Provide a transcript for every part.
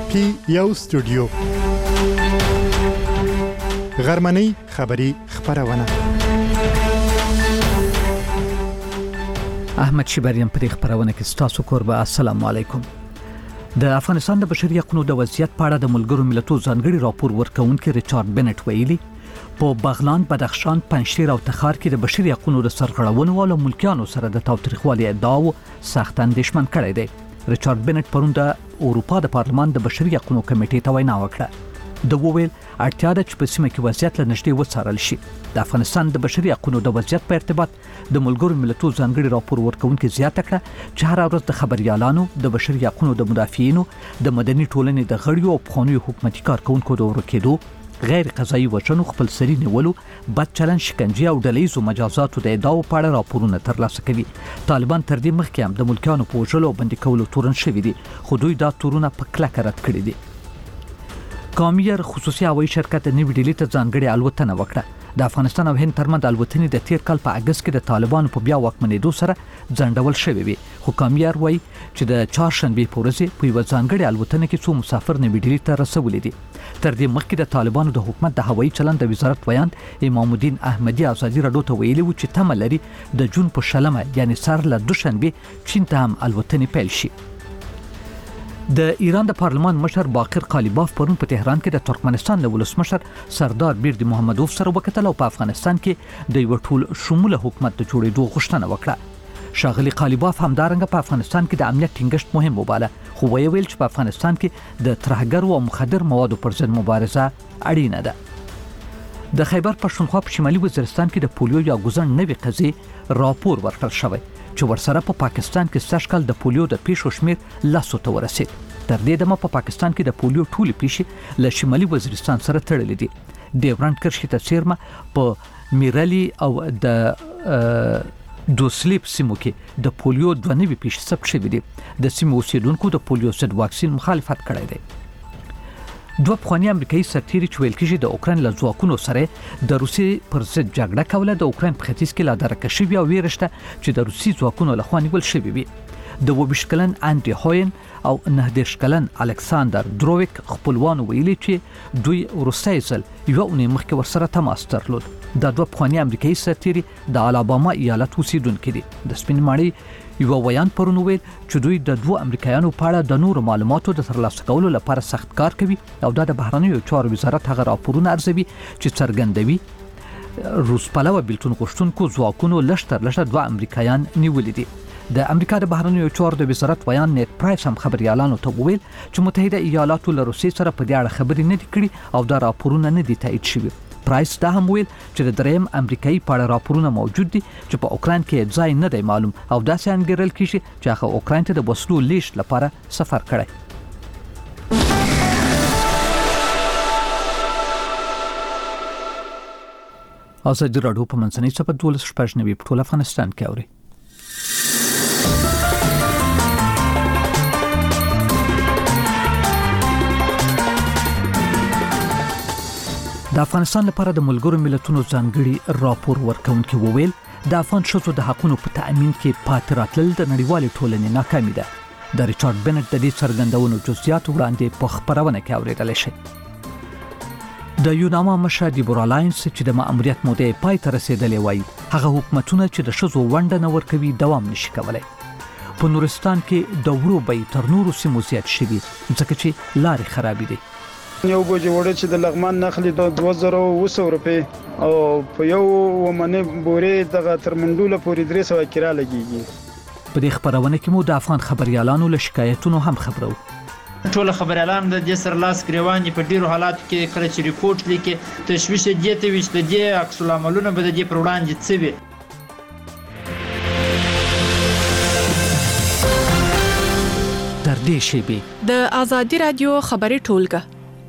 پی یو سټوډیو غرمنۍ خبری خبرونه احمد شبریم په خبرونه کې ستاسو قربا السلام علیکم. د افغانستان د بشري حقوقو د وضعیت په اړه د ملګرو ملتونو ځانګړي راپور ورکونکي ریچارډ بنټ ویلي په بغلان، بدخشان، پنجشیر او تخار کې د بشري حقوقو د سرغړونو او ملکیانو سره د تاوتریخوالي ادعاو سخت اندېښمن کړی دی. ریچارډ بنټ پرون د اروپا د پارلمان د بشري حقوقو کمیټې ته وینا وکړه. د وویل اړتیا ده چې په سیمه کې وضعیت له نږدې وڅارل شي. د افغانستان د بشري حقوقو د وضعیت په ارتباط د ملګرو ملتونو ځانګړي راپور ورکونکي زیاته کړه چې هر ورځ د خبريالانو، د بشري حقوقو د مدافعینو، د مدني ټولنې د غړیو او پخوانیو حکومتي کارکونکو د ورکېدو، غیر قضایي وژنو، خپلسري نیولو، بد چلند، شکنجه او ډلهیزو مجازاتو د ادعاو په اړه راپورونه ترلاسه کوي. طالبان تر دې مخکې هم د ملکیانو په وژلو او بندي کولو تورن شوي دي، خو دوی دا تورونه په کلکه رد کړي دي. کامیر خصوصي هوایي شرکت نوې ډیلي ته ځانګړې الوتنه وکړه. د افغانستان او هند ترمنځ الوتنې د تیر کال په اگست کې د طالبانو په بیا واکمنېدو سره ځنډول شوې وي، خو کامیر وایي چې د چهارشنبه په ورځ په یو ځانګړې الوتنه کې څو مسافر نوې ډیلي ته رسولي دي. تر دې مخکې د طالبانو د حکومت د هوایي چلند د وزارت ویاند امام الدین احمدی ازادي راډیو ته ویلي و چې تمه لري د جون په شلمه یعنی سر له دوشنبه چین ته هم الوتنې پیل شي. د ایران د پارلمان مشر باقر قالیباف پرون په تهران کې د ترکمنستان د ولسمشر سردار بیردی محمدوف سره وکتل او په افغانستان کې د یو ټول شموله حکومت د جوړېدو غوښتنه وکړه. ښاغلي قالیباف همدارنګه په افغانستان کې د امنیت ټینګښت مهم وباله، خو ویل چې په افغانستان کې د ترهګرو او مخدر موادو پر ضد مبارزه اړینه ده. د خیبر پښتونخوا په شمالي وزیرستان کې د پولیو یا ګوزن نوې قضیې راپور ورکړل شوی چې ورسره په پاکستان کې سږکال د پولیو د پیښو شمیر 10 ته ورسید. تر دې دمه په پاکستان کې د پولیو ټولې پیښې له شمالي وزیرستان سره تړلې دي. ډیورنډ کرښې ته څیرمه په میرالي او د دوسلیپ سیمو کې د پولیو 2 نوې پیښې ثبت شوې دي. د سیمو اوسیدونکو د پولیو ضد واکسین مخالفت کړی دی. دوه پخوانی امریکایي سرتیري چې ویل کېږي د اوکراین له ځواکونو سره د روسي پر ضد جګړه کوله د اوکراین په ختیځ کې لا درکه شوی او ویرشته چې د روسي ځواکونو له خوا نیول شوی وي. د 22 کلن انډي هوین او 19 کلن الکساندر درویک خپلوان ویلي چې دوی روسي ځل یو اونۍ مخکې ورسره تماس درلود. دا دوه پخوانی امریکایي سرتیري د الاباما ایالت اوسیدونکي دي. د سپین ماڼۍ یو ویان پرون ویل چې دوی د دوه امریکایانو په اړه د نورو معلوماتو د ترلاسه کولو لپاره سخت کار کوي او دا د بهرنیو چارو وزارت هغه راپورونه ارزوي چې څرګندوي روس پلوه بیلتون غوښتونکو ځواکونو لشتر 2 امریکایان نیولې دي. د امریکا د بهرنیو چارو د وزارت ویان نیت پرایس هم خبريالانو ته وویل چې متحده ایالاتو له روسیې سره په دې اړه خبرې نه دي کړې او دا راپورونه نه دي تایید شوي. پرایس دا هم ویل چې د دریم امریکایي په اړه راپورونه موجود دي چې په اوکراین کې ځای نه دی معلوم او داسې انګیرل کیږي چې هغه اوکراین ته د وسلو لیږد لپاره سفر کړی. ازادي راډیو په منځنۍ صفحه 12 په ټول افغانستان کې اوري. د افغانستان لپاره د ملګرو ملتونو ځانګړي راپور ورکونکي وویل د افغان ښځو د حقوقو په تأمین کې پاتې راتلل د نړیوالې ټولنې ناکامي ده. د ریچارډ بنټ د دې څرګندونو جزئیات وړاندې په خبرونه کې اوریدل شي. د یوناما مشر دیبورا لاینز چې د مأموریت موده پای ته رسیدلې وایي هغه حکومتونه چې د ښځو ونډه نه ورکوي دوام نشي کولای. په نورستان کې د ورو بې تر نورو سیمو زیات شوي ځکه چې لارې خرابې دي. یو بوجي وړه چې د لغمان نخلي د 2200 روپے او په یو ومنه بوري دغه ترمنډوله پورې 300 کرا لګيږي. په دې خبرونه کې مو د افغان خبريالانو له شکایتونو هم خبرو. ټول خبريالان د دې سر لاس گریوانې په ډیرو حالاتو کې کله چې ریپورت لیکي تشویش دي ته وشت دي عکس العملونه به د دې پر وړاندې څه وي. تر دې شی به د ازادي رادیو خبري ټولګه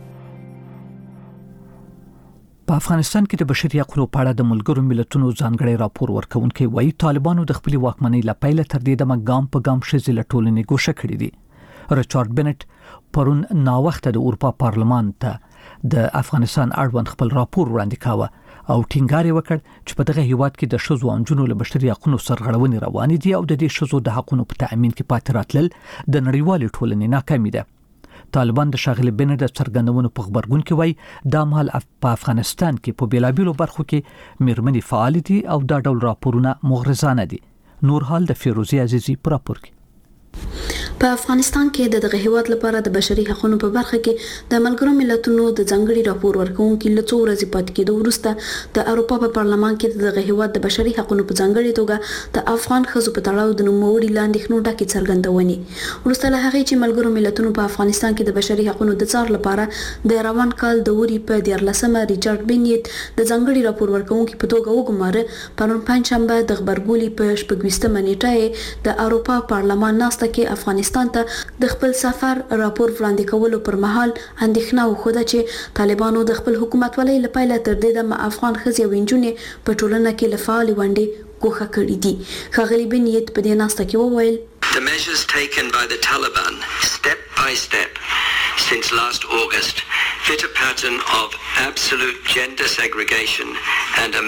په افغانستان کې د بشري حقوقو په اړه د ملګرو ملتونو ځانګړي راپور ورکونکي وایي طالبانو د خپل واکمنۍ لپاره تر دې دمه ګام په ګام ښځې له ټولنې ګوښه کړې دي. ریچارډ بنټ پرون ناوخته د اروپا پارلمان ته د افغانستان اړوند خپل راپور وړاندې کاوه او ټینګار وکړ چې په دغه هیواد کې د ښځو او نجونو له بشري حقوقو سرغړونې روانې دي او د دې ښځو د حقوقو په تأمین کې پاتې راتلل د نړیوالې ټولنې ناکامي ده. طالبان د ښاغلي بنټ د څرګندونو په خبرګون کې وایي دا مهال په افغانستان کې په بیلابیلو برخو کې میرمنې فعال دي او دا ډول راپورونه مغرضانه دي. نور حال د فیروزي عزیزي پر راپور کې. په افغانستان کې دغه هیواد لپاره د بشري حقوقو په برخه کې د ملګرو ملتونو د ځنګړي راپور ورکونکو له څو ورځې پاتې کېدو وروسته د اروپا په پارلمان کې دغه هیواد د بشري حقوقو په ځنګړي توګه د افغان ښځو په تړاو د نوموړي لاندېښنو ډکې څرګندونې وروسته له هغې چې ملګرو ملتونو په افغانستان کې د بشري حقوقو د څار لپاره د روان کال د اوري په 14مه ریچارډ بنیت د ځنګړي راپور ورکونکو په توګه وګماره پرون پنځشنبه د خبرګولي په 28مه نیټه د اروپا پارلمان ناسته کې افغانستان ته د خپل سفر راپور وړاندې کولو پر مهال اندېښنه وښوده چې طالبانو د خپل حکومت ولې لپاره تر دې د افغان ښځې او نجونې په ټولنه کې لفعال ونډې کوخه کړې دي. ښاغلي بنیت په دې ناسته کې وویل The measures taken by the Taliban step by step since last August fit a pattern of absolute gender segregation and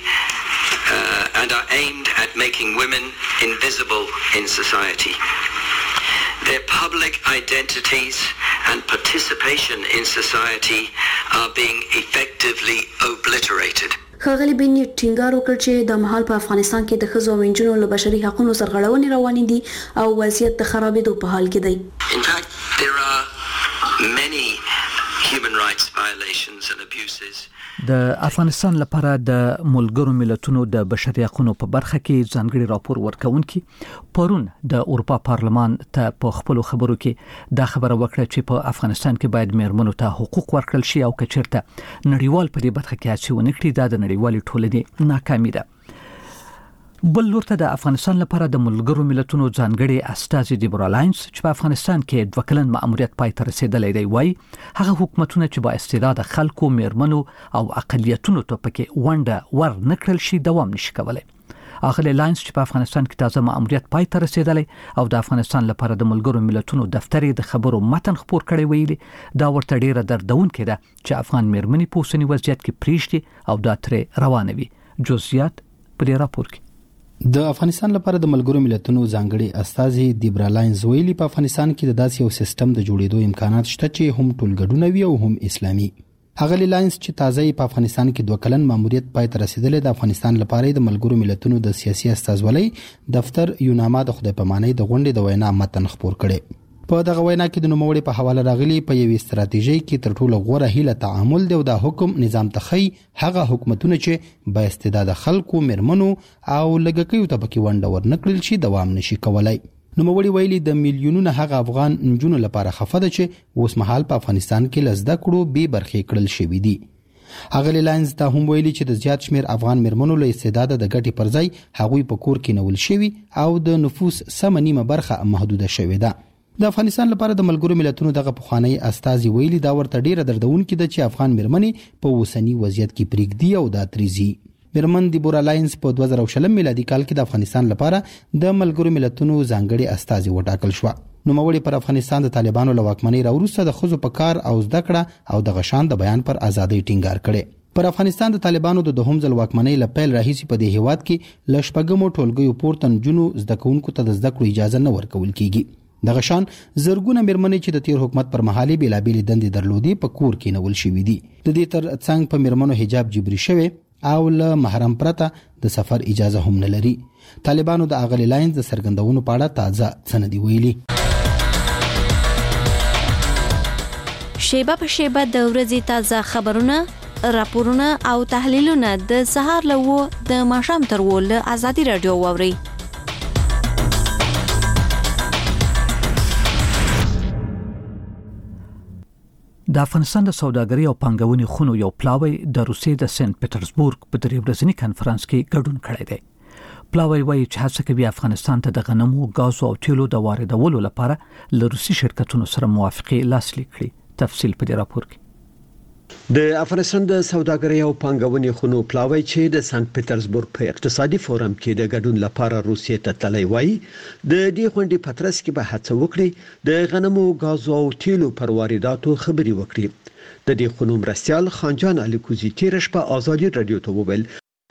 are aimed at making women invisible in society. Their public identities and participation in society are being effectively obliterated. ښاغلي بنیت ټینګار وکړ چې د مهال په افغانستان کې د ښځو او نجونو له بشري حقوقو سرغړونې روانې دي او وضعیت د خرابېدو په حال کې دی. In fact, there are many human rights violations and abuses. د افغانستان لپاره د ملګرو ملتونو د بشري حقوقو په برخه کې ځانګړي راپور ورکونکي پرون د اروپا پارلمان ته په خپل خبرو کې دا خبره وکړه چې په افغانستان کې باید میرمنو ته حقوق ورکړل شي او کچرته نړیوال په دې برخه کې هڅه ونکړي دا د نړیوالې ټولنې ناکامي ده. بل لورته د افغانستان لپاره د ملګرو ملتونو ځانګړي استازي دیبرا لاینز چې په افغانستان کې 2 کلن مأموریت پای ته رسیدلی دی وایي هغه حکومتونه چې با استعداد خلکو میرمنو او اقلیتونو ته پکې ونډه ور نکړل شي دوام نشي کولای. اغلی لاینز چې په افغانستان کې تازه مأموریت پای ته رسیدلی او د افغانستان لپاره د ملګرو ملتونو دفتر د خبرو متن خبر کړی ویلي دا ورته ډیره دردونکې ده چې افغان میرمنې په اوسني وضعیت کې پریږدي او دا ترې روانوي. جزئیات په دې راپور کې. د افغانستان لپاره د ملګرو ملتونو ځانګړي استازي دیبرا لاینز ویلي په افغانستان کې د داسې یو سیستم د جوړېدو امکانات شته چې هم ټولګډونه وي او هم اسلامي. هغه لاینز چې تازه په افغانستان کې 2 کلن ماموریت پای ته رسیدلی د افغانستان لپاره د ملګرو ملتونو د سیاسي استازولۍ دفتر یوناما د خدای پامانۍ د غونډې د وینا متن خبر کړي. په دغه وینا کې د نوموړي په حواله راغلي په یوې استراتیژي کې تر ټولو غوره هیله تعامل دی او د حکم نظام تخی هغه حکومتونه چې با استعداد خلکو میرمنو او لګکیو ته پکې ونډه ورنکړل شي دوام نشي کولای. نوموړي ویلي د میلیونونو هغه افغان نجونو لپاره خفه ده چې اوس مهال په افغانستان کې لزده کړو به برخې کړل شوې دي. هغه لاینز ته هم ویلي چې د زیات شمیر افغان میرمنو له استعداد د ګټې پر ځای هغوی په کور کې نول شوي او د نفوس سم نیمه برخه محدوده شوې ده. د افغانستان لپاره د ملګرو ملتونو دغه پخوانی استازي ویلي دا ورته ډیره دردونکې ده چې افغان میرمنې په اوسنی وضعیت کې پریږدي او دا تریزي. میرمن دیبرا لاینز په 2020 میلادي کال کې د افغانستان لپاره د ملګرو ملتونو ځانګړي استازي وټاکل شو. نوموړي پر افغانستان د طالبانو له واکمنۍ راوروسته د ښځو په کار او زده کړه او د غشان د بیان پر ازادۍ ټینګار کړي. پر افغانستان د طالبانو د دوهم ځل واکمنۍ له پیل راهیسې په دې هیواد کې ل شپږمو ټولګیو پورته نجونو زده کوونکو ته د زده کړو اجازه نه ورکول کیږي. دغه شان زرګونه میرمنې چې د تیر حکومت پر مهالي بیلابېلې دندې درلودي په کور کې نول شوې دي. د دې تر څنګ په میرمنو حجاب جبري شوی او له محرم پرته د سفر اجازه هم نه لري. طالبانو د اغلی لاینز د سرګندونو په اړه تازه څه دی ویلي. شیبه په شیبه د ورځې تازه خبرونه، راپورونه او تحلیلونه د سهار له د ماښام تر ول آزادي رادیو واوري. د افغانستان د سوداګرۍ او پانګونې خونو یو پلاوی د روسیې د سنت پټرزبورګ په 3 ورځني کانفرنس کې ګډون کړی دی. پلاوی وایي چې هڅه کوي افغانستان ته د غنمو، غاز او تیلو د واردولو لپاره له روسي شرکتونو سره موافقه لاسلیک کړي. تفصیل په دې راپور کې. د افغانستان د سوداګرۍ او پانګونې خونو پلاوی چې د سنت پټرزبورګ په اقتصادي فورم کې د ګډون لپاره روسیې ته تللی وای د دې غونډې په ترڅ کې به هڅه وکړي د غنمو، غاز او تیلو پر وارداتو خبري وکړي. د دې خونو مرستيال خانجان علي کوزي تیر شپه آزادي رادیو ته وویل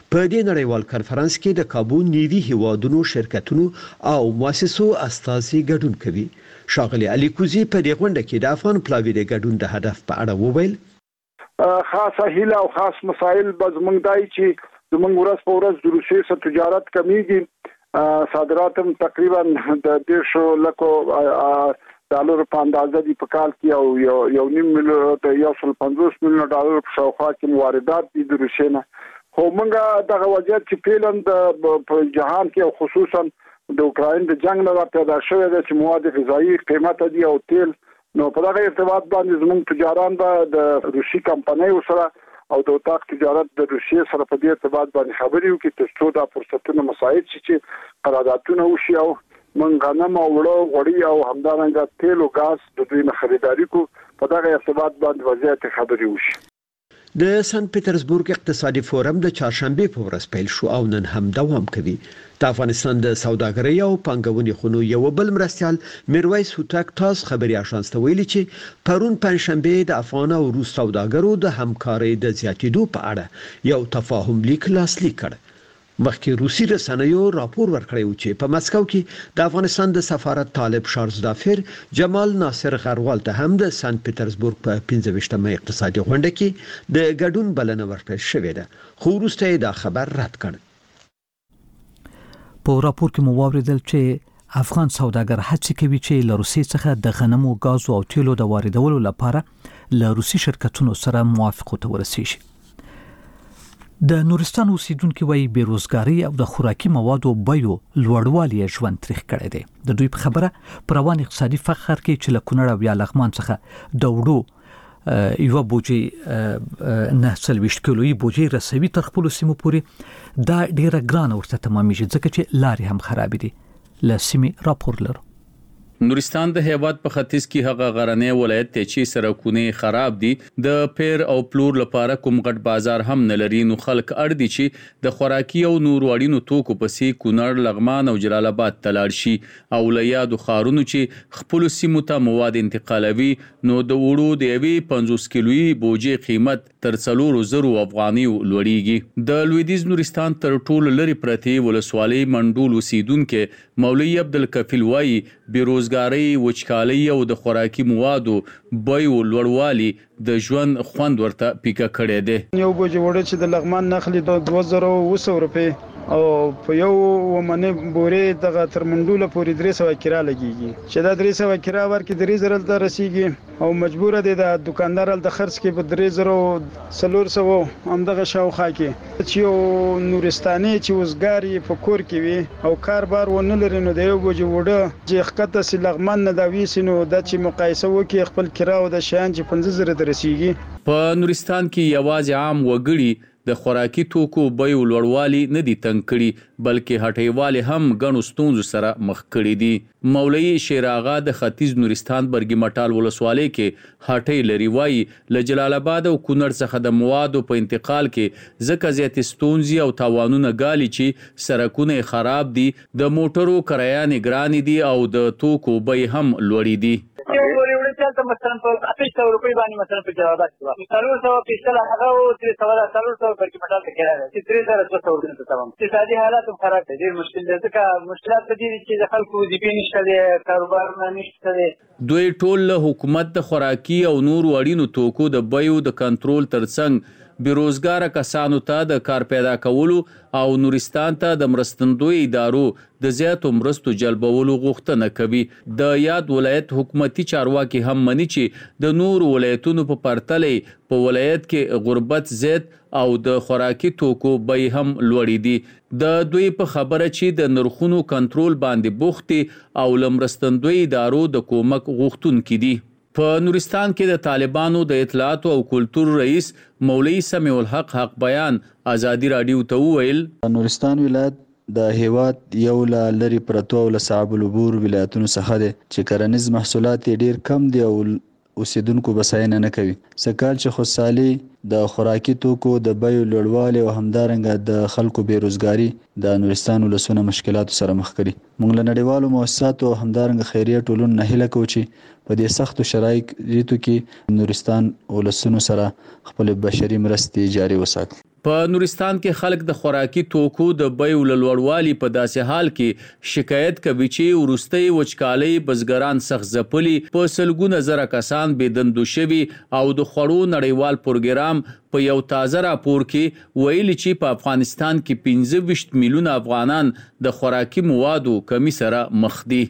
په دې نړیوال کانفرنس کې د کابو نیوي هیوادونو شرکتونو او مؤسسو استازي ګډون کوي. شاغلي علي کوزي په دې غونډه کې د افغان پلاوی د ګډون د هدف په اړه وویل. خاصه هیله او خاص مسایل بزمنګ دای چې زموږ ورځ په ورځ د روسیې سره تجارت کمیږي. صادرات هم تقریبا د 1.5 لک ډالر په اندازه دي په کال کې او 1.5 میلیون ته 150 میلیون ډالر په شاوخوا کې واردات دي د روسیې نه. خو موږ دغه وضعیت چې پیلن په جهان کې او خصوصا د اوکراین د جنگ نه پیدا شوی دی چې مواد غذایی قیمت دي او تیل، نو په دغه ارتباط باندې زموږ تجاران به د روسي کمپنیو سره او د اتاق تجارت د روسیې سره په دې ارتباط باندې خبرې وکړي ترڅو دا فرصتونه مساعد شي چې قراردادونه وشي او من غنم او غوړي او همدارنګه تیل او غاز د دوی نه خریداري کو. په دغه ارتباط باندې وضعیت خبرې وشي. د سن پټرزبورګ اقتصادي فورم د چهارشنبه په ورځ پیل شو او نن هم دوام کوي. د افغانستان د سوداګرۍ او پانګونې خونو یو بل مرستيال میرویس هوتک تاس خبري آشانس ته ویلي چې پرون پنځشنبه د افغان او روس سوداګرو د همکارۍ د زیاتېدو په اړه یو تفاهم لیک لاسلیک کړ. مخکې روسي رسنیو راپور ورکړی و چې په مسکو کې د افغانستان د سفارت طالب شارزدافر جمال ناصر غروال ته هم د سن پټرزبورګ په 25مه اقتصادي غونډه کې د ګډون بلنه ورکړل شوې ده، خو وروسته دا خبر رد کړ. په راپور کې مو واوریدل چې افغان سوداګر هڅه کوي چې له روسیې څخه د غنمو، غازو او تیلو د واردولو لپاره له روسي شرکتونو سره موافقه ته ورسیږي. د نورستان اوسیدونکو وايي بیروزګاری او د خوراکي موادو بیو لوړوالي ژوند تریخ کړی دی. د دوی په خبره پر روان اقتصادي فخر کې چې له کونړ او لغمان څخه د وړو یو بوجي 9 کیلویي بوجي رسوي تر خپل سیمو پورې دا ډیره ګران ورته تمامېږي ځکه چې لارې هم خراب دي. له سیمې راپور لرو. نورستان د هیواد په ختیځ کې هغه غرنی ولایت ته چې سرکونه خراب دي، د پیر او پلور لپاره کوم غټ بازار هم نه لري، نو خلک اړ دي چې د خوراکي او نور وړینو توکو پسې کونړ، لغمان او جلال آباد ته لاړ شي او له یادو ښارونو چې خپل سیمو ته مواد انتقالوي، نو د وړو د 50 کیلویي بوجي قیمت تر 4,000 افغاني لوړیږي. د لویدیز نورستان تر ټولو لري پرتی ولسوالۍ منډول اوسیدونکو مولوی عبدالکفیل وايي بیروزګاری، وچکالي او د خوراکي موادو بیو لوړوالي د ژوند خوند ورته پیکه کړی دی. یو بوجي وړه چې د لغمان نخلي 2200 روپے او په یو ومنه بورې دغه تر منډوله پورې 300 کرا لګيږي چې دا 300 کرا ورکې 3000 ته رسیږي او مجبور دي د دکاندار د خرڅ کې په 3000 هم دغه شاوخه کې چې نورستاني چې وزګاری په کور کې وي او کاربار ونه لري، نو د یو بوجي وړه چې خطه سي لغمان نه دا ویسینو د چې مقایسه وکي خپل کرا او د شان چې 15000 ته رسیږي. په نورستان کې یوازې عام وګړي د خوراکي توکو بیو لوړوالي نه دي تنګ کړي، بلکې هټیوالي هم غنو ستونزو سره مخ کړي دي. مولوی شیر آغا د ختیځ نورستان برګي مټال ولسوالۍ کې هټي لري، وايي له جلال آباد او کونړ څخه د موادو په انتقال کې ځکه زیات ستونزې او تاوانونه غالي چې سرکونه خراب دي، د موټرو کرایانې ګرانې دي او د توکو بیې هم لوړې دي. مثلا په 800 روپۍ باندې مثلا په جواب راځي 300 پیسل هغه او 300 برکې مټال ته کېږي چې 3200 ورته تمام. اقتصادي حالات هم خراب دي، ډېر مشکل دي، ځکه مشکلات په دې چې د خلکو وظیفې نشته دي، کاروبار نشته دي. دوی ټول حکومت د خوراکي او نور وړینو توکو د بیو د کنټرول ترڅنګ بیروزګار کسانو ته د کار پیدا کولو او نورستان ته د مرستندوی ادارو د زیاتو مرستو جلبولو غوښتنه کوي. د یاد ولایت حکومتي چارواکي هم مني چې د نور ولایتونو په پرتله په ولایت کې غربت زیات او د خوراکي توکو بیې هم لوړې دي. د دوی په خبره چې د نرخونو کنټرول باندې بوختي او لمرستندوی ادارو د کومک غوښتونکي دي. په نورستان کې د طالبانو د اطلاعات او کلتور رئیس مولوی سمیع الحق حق بیان ازادي رادیو ته وویل نورستان ولایت د هیواد یو لری پرتو او صعب العبور ولایتونو څخه دي چې کرنیز محصولات ډیر کم دي او اوسیدونکو بساینه نه کوي. سکهال چې خوشحالي د خوراکي توکو د بیو لوړوالي او همدارنګه د خلکو بیروزګاری د نورستان ولسونه مشکلات سره مخ کړي. موږ له نړیوالو مؤسساتو او همدارنګه خیریه ټولنو نه هیله کوو چې په دې سختو شرایطو کې نورستان ولسونو سره خپل بشري مرستې جاري وساتي. په نورستان کې خلک د خوراکي توکو د بیو لوړوالي په داسې حال کې شکایت کوي چې وروستي وچکالۍ بزګران سخت ځپلي، په سلګونه زره کسان بېدندو شوي او د خوړو نړیوال پروګرام په یو تازه راپور کې ویلي چې په افغانستان کې 25 میلیونه افغانان د خوراکي موادو کمی سره مخ دي.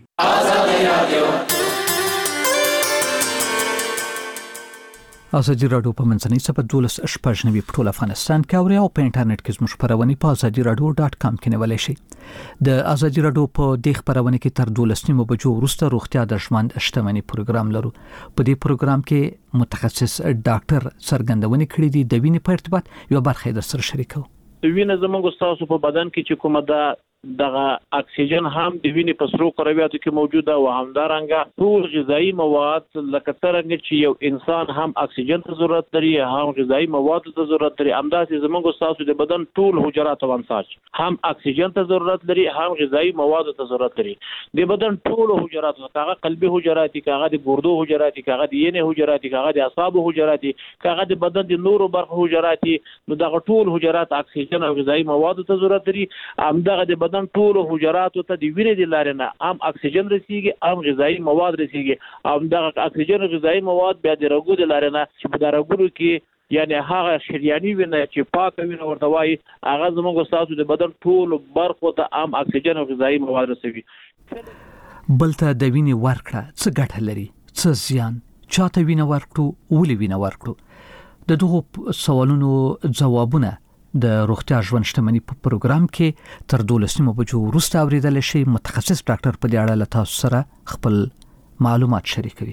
ازادي راډیو په منځنۍ سپه 12 په ټول افغانستان کې اوري او په انټرنیټ کې زموږ خبرونه په azadiiradio.com کې نیولای شئ. د ازادي راډیو په دې خبرونه کې تر 12 بجو وروسته روغتیا د ژوند شتمنۍ پروګرام لرو. په دې پروګرام کې متخصص ډاکټر څرګندونه کړې دي د وینې په ارتباط یو برخه در سره شریکو. وینه زموږ تاسو په بدن کې چې کومه ده دغه اکسیجن هم د وینې په سرو کرویاتو کې موجوده او همدارنګه ټول غذایی مواد لکه څنګه چې یو انسان هم اکسیجن ته ضرورت لري هم غذایی مواد ته ضرورت لري، همداسې زموږ تاسو د بدن ټول حجرات او انساج هم اکسیجن ته ضرورت لري هم غذایی مواد ته ضرورت لري. د بدن ټول حجرات هغه قلبي حجرات هغه د ګردو حجرات هغه د ینې حجرات هغه د اعصابو حجرات هغه د بدن د نورو برخو حجرات نو دغه ټول حجرات اکسیجن او غذایی مواد ته ضرورت لري. همدغه د بدن ټول حجراتو ته د وینې د لارې نه هم اکسیجن رسیږي هم غذایی مواد رسیږي. همدغه اکسیجن او غذایی مواد بیا د رګو د لارې نه چې په رګونو کې یعنی هغه شریاني وینه چې پاکه وینه ورته وایي هغه زموږ تاسو د بدن ټول برخو ته هم اکسیجن او غذایی مواد رسوي. بلته د وینې ورکړه څه ګټه لري، څه زیان، چاته وینه ورکړو، ولې وینه ورکړو؟ د دغو سوالونو ځوابونه د روغتیا ژوند شتمنۍ په پروګرام کې تر 12 بجو وروسته اوریدل شي. متخصص ډاکټر په دې اړه له تاسو سره خپل معلومات شریکوي.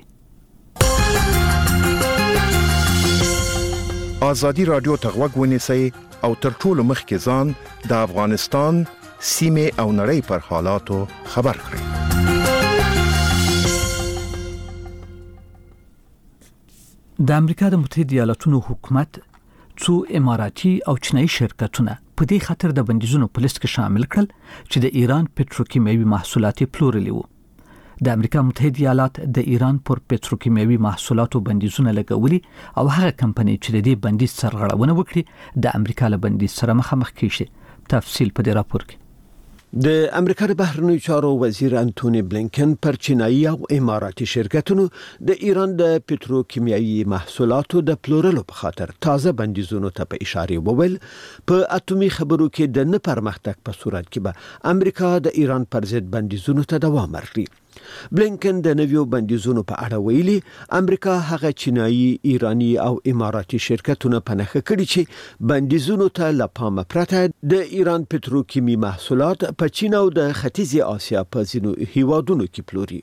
ازادي راډیو ته غوږ ونیسئ او تر ټولو مخکې ځان د افغانستان سیمه او نړۍ پر حالاتو خبر کړئ. د امریکا د متحده ایالاتونو حکومت څو اماراتي او چینایي شرکتونه په دې خاطر د بندیزونو په لیست کې شامل کړل چې د ایران پټروکیمیاوي محصولات پلورلي وو. د امریکا متحده ایالات د ایران پر پټروکیمیاوي محصولاتو بندیزونه لګولي او هغه کمپنۍ چې د دې بندیز سرغړونه وکړي د امریکا له بندیز سره مخامخ کیږي. تفصیل په دې راپور کې. د امریکا د بهرنیو چارو وزیر انټونی بلینکن پر چینایي او اماراتي شرکتونو د ایران د پټروکیمیاوي محصولاتو د پلورلو په خاطر تازه بندیزونو ته په اشاره وویل په اتومي خبرو کې د نه پرمختګ په صورت کې به امریکا د ایران پر ضد بندیزونو ته دوام ورکړي. بلینکن د نویو بندیزونو په اړه ویلي امریکا هغه چینایي، ایرانی او اماراتي شرکتونه پنهخه کړي چې بندیزونو ته لپامه پرته د ایران پټروکیمی محصولات په چین او د ختیځې آسیا په ځینو هیوادونو کې پلوري.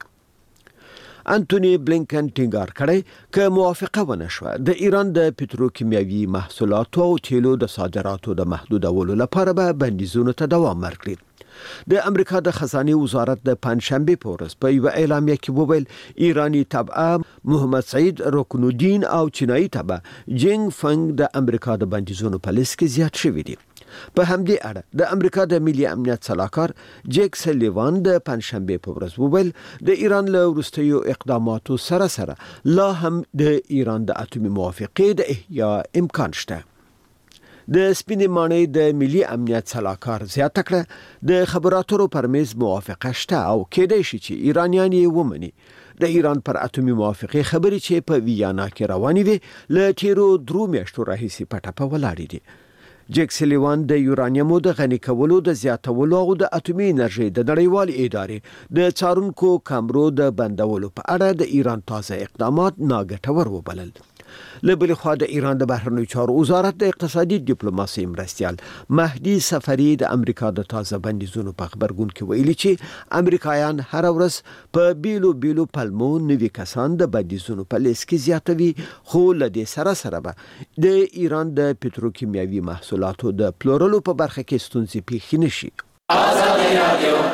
انټونی بلینکن ټینګار کړی چې موافقه ونه شوه د ایران د پټروکیمیاوي محصولاتو او تیلو د صادراتو د محدودولو لپاره به بندیزونو ته دوام ورکړي. د امریکا د خزانه وزارت د پنځشنبه په ورځ په یو اعلامیه کې وویل ایرانی تبعه محمد سعید رکنالدین او چینایي تبعه جینګ فنګ د امریکا د بندیزونو په لیست کې زیات شوي دي. په همدې اړه د امریکا د ملي امنیت صلاحکار جیک سلیوان د پنځشنبه په ورځ وویل د ایران له وروستیو اقداماتو سره لا هم د ایران د اتومي موافقې د احیا امکان شته. د سپینې ماڼۍ د ملي امنیت صلاحکار زیاته کړه د خبراتو پر میز موافقه شته او کېدای شي چې ایرانیان یې ومني. د ایران پر اتومي موافقې خبرې چې په ویانا کې روانې وي له تیرو 3 میاشتو راهیسې په ټپه ولاړې دي. جیک سلیوان د یورانیمو د غني کولو د زیاتولو او د اتومي انرژي د نړیوال ادارې د څارونکو کامرو د بندولو په اړه د ایران تازه اقدامات ناګټور وبلل. له بل خوا د ایران د بهرنیو چارو وزارت د اقتصادي ډیپلوماسي مرستیال مهدي سفری د امریکا د تازه بندیزونو په خبرګون کې ویلي چې امریکایان هر ورځ په بیلو پلمو نوي کسان د بندیزونو په لیست کې زیاتوي، خو له دې سره به د ایران د پټروکیمیاوي محصولاتو د پلورلو په برخه کې ستونزې پیښ نشي. ازادي رادیو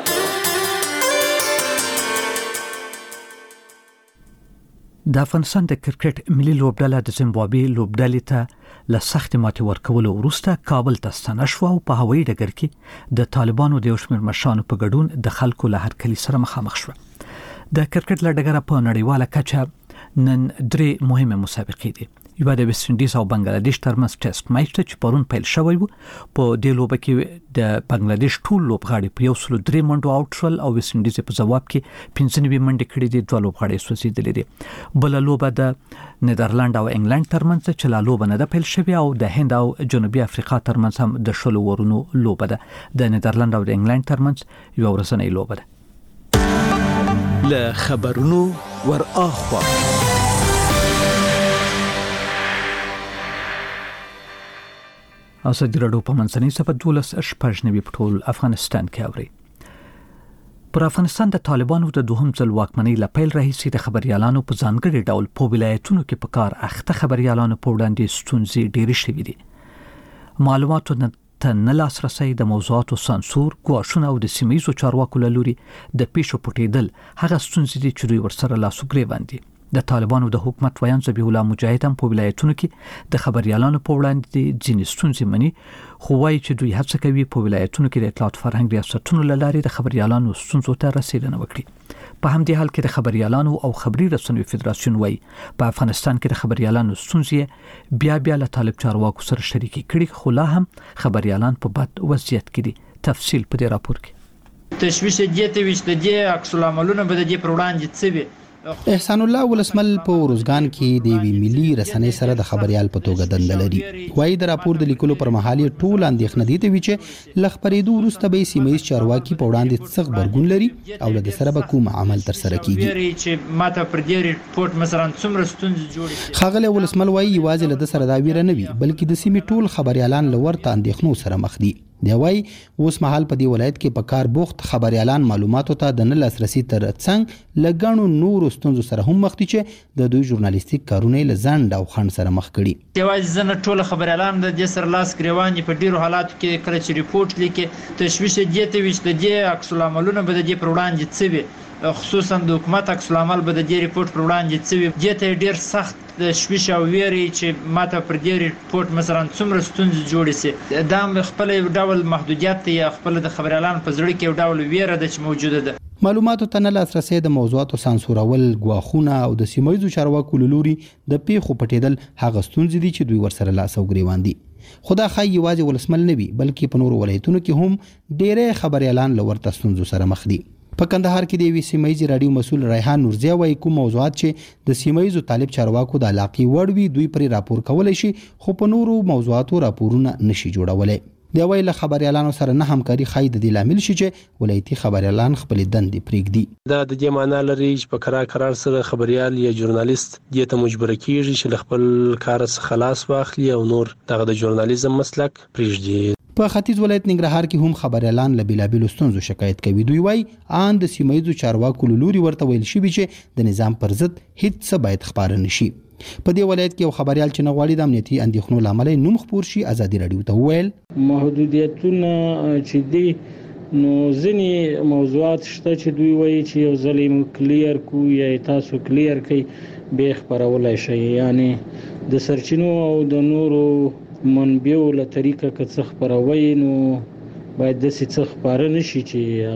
د افغانستان د کرکټ ملي لوبډله د زیمبابوې لوبډلې ته له سخت ماتې ورکولو وروسته کابل ته ستنه شوه او په هوایي ډګر کې د طالبانو د یو شمېر مشرانو په ګډون د خلکو له هرکلي سره مخامخ شوه. د کرکټ لړګره په نړیواله کچه نن 3 مهمه مسابقې دي. یو د ویسټ انډیز او بنگلاديش ترمنځ ټیسټ میچ چې پرون پیل شوی و. په دې لوبه کې د بنگلاديش ټول لوبغاړي په 103 منډو آوټ شول او ویسټ انډیز په جواب کې 95 منډې کړې دي. دوه لوبغاړي سوځېدلې دي. بل لوبه د نیدرلند او انګلند ترمنځ چې لا لوبه نه ده پیل شوی او د هند او جنوبي افریقا ترمنځ هم د شلو ورونو لوبه ده. د نیدرلند او د انګلند ترمنځ یو ورځنۍ لوبه ده. له خبرونو ور اخوا ازادي راډیو په منځنۍ صفحه 12 په ټول افغانستان کې اوري. پر افغانستان د طالبانو د دوهم ځل واکمنۍ لپیل راهیسې د خبريالانو په ځانګړي ډول په ولایتونو کې په کار اخته خبريالانو په وړاندې ستونزې ډېرې شوې دي. معلوماتو ته نه لاسرسي، د موضوعاتو سانسور، ګواښونه او د سیمایي چارواکو له لوري د پیښو پټېدل هغه ستونزې دي چې دوی ورسره لاس ګریوان دي. د طالبانو د حکومت ویان ذبیح الله مجاهد هم په ولایتونو کې د خبريالانو په وړاندې ځینې ستونزې مني، خو وايي چې دوی هڅه کوي په ولایتونو کې د اطلاعات فرهنګ ریاستونو له لارې د خبريالانو ستونزو ته رسیدنه وکړي. په همدې حال کې د خبريالانو او خبري رسنیو فدراسیون وايي په افغانستان کې د خبريالانو ستونزې بیا له طالب چارواکو سره شریکي کړي، خو لا هم خبريالان په بد وضعیت کې دي. تفصیل په دې راپور کې. تشویش دې ته وشته دي عکس العملونه به دې پر وړاندې څه وي. احسان الله ولسمل په روزګان کې د وی ملي رسنۍ سره د خبريال په توګه دنده لري. وایي د راپور د لیکلو پر مهال ټول اندېښنه دي ته وی چې لخبرېدو وروسته به سیمایي چارواکي په وړاندې څه خبرګون لري او له سره به کوم عمل تر سره کیږي. چې ماته پر دې ریپورت مثلا څومره ستونزې جوړي. خاغله ولسمل وایي یوازې له سره دا ویره نه وي بلکې د سیمې ټول خبريالان لورته اندېښنو سره مخ دي. دی وايي اوس مهال په دې ولایت کې په کار بوخت خبريالان معلوماتو ته د نه لاسرسي تر څنګ لګانو نور ستونزو سره هم مخ دي چې د دوی ژورنالیستیک کارونه له ځند او خند سره مخ کړي. یوازې زنه ټول خبريالان د دې سر لاس ګریوان په ډیرو حالاتو کې کله چې ریپورت لیکي تشویش دې ته وشته دي عکس العملونه به دې پر وړاندې څه وي، خصوصا د حکومت عکس العمل به د دې ریپورت پر وړاندې څه وي. دې ته ډیر سخت د شویش او ویری چې ماته پر دې ریپورت مثلا څومره ستونزې جوړې سي. دا خپل ډول محدودیت یا خپل د خبريالانو په زړه کې ډول ویره د چې موجوده ده. معلوماتو ته نه لاسرسي، د موضوعاتو سانسورول، ګواښونه او د سیمایي چارواکو لوري د پیښو پټېدل هغه ستونزې دي چې دوی ورسره لاس او ګریوان دي. خدا خای یوازې ولسمل نه وي بلکې په نورو ولایتونو کې هم ډېرې خبريالان لورته ستونزو سره مخ دي. په کندهار کې د وی سیمایي رادیو مسول ریحان نورزیا وايي کوم موضوعات چې د سیمایي طالب چارواکو د علاقې وړ وي دوی پر راپور کولای شي، خو په نورو موضوعاتو راپورونه نشي جوړولای. دی وايي له خبريالانو سره نه همکاري خای د دې لامل شي چې ولایتي خبريالان خپل دندې پرېږدي. دا د دې معنی لري چې په قرار سره خبريال یا ژورنالیست دې ته مجبور کیږي چې خپل کار څخه خلاص واخلي او نور دغه د ژورنالیزم مسلک پرېږدي. په ختیځ ولایت ننګرهار کې هم خبريالان له بیلابیلو ستونزو شکایت کوي. دوی وايي ان د سیمایي چارواکو لوري ورته ویل شوی چې د نظام پر ضد هیڅ څه باید خبره نشي. په دې ولایت کې یو خبريال چې نه غواړي د امنیتي اندېښنو لامل نوم خپور شي ازادي راډیو ته وویل محدودیتونه چې دي نو ځینې موضوعات شته چې دوی وایي چې یو ځل کلیر کو یا تاسو کلیر کړئ به خبرولای شي، یعنی د سرچینو او د نورو منبعو له طریقه که څه خبروي نو باید د څه خبره نشي چې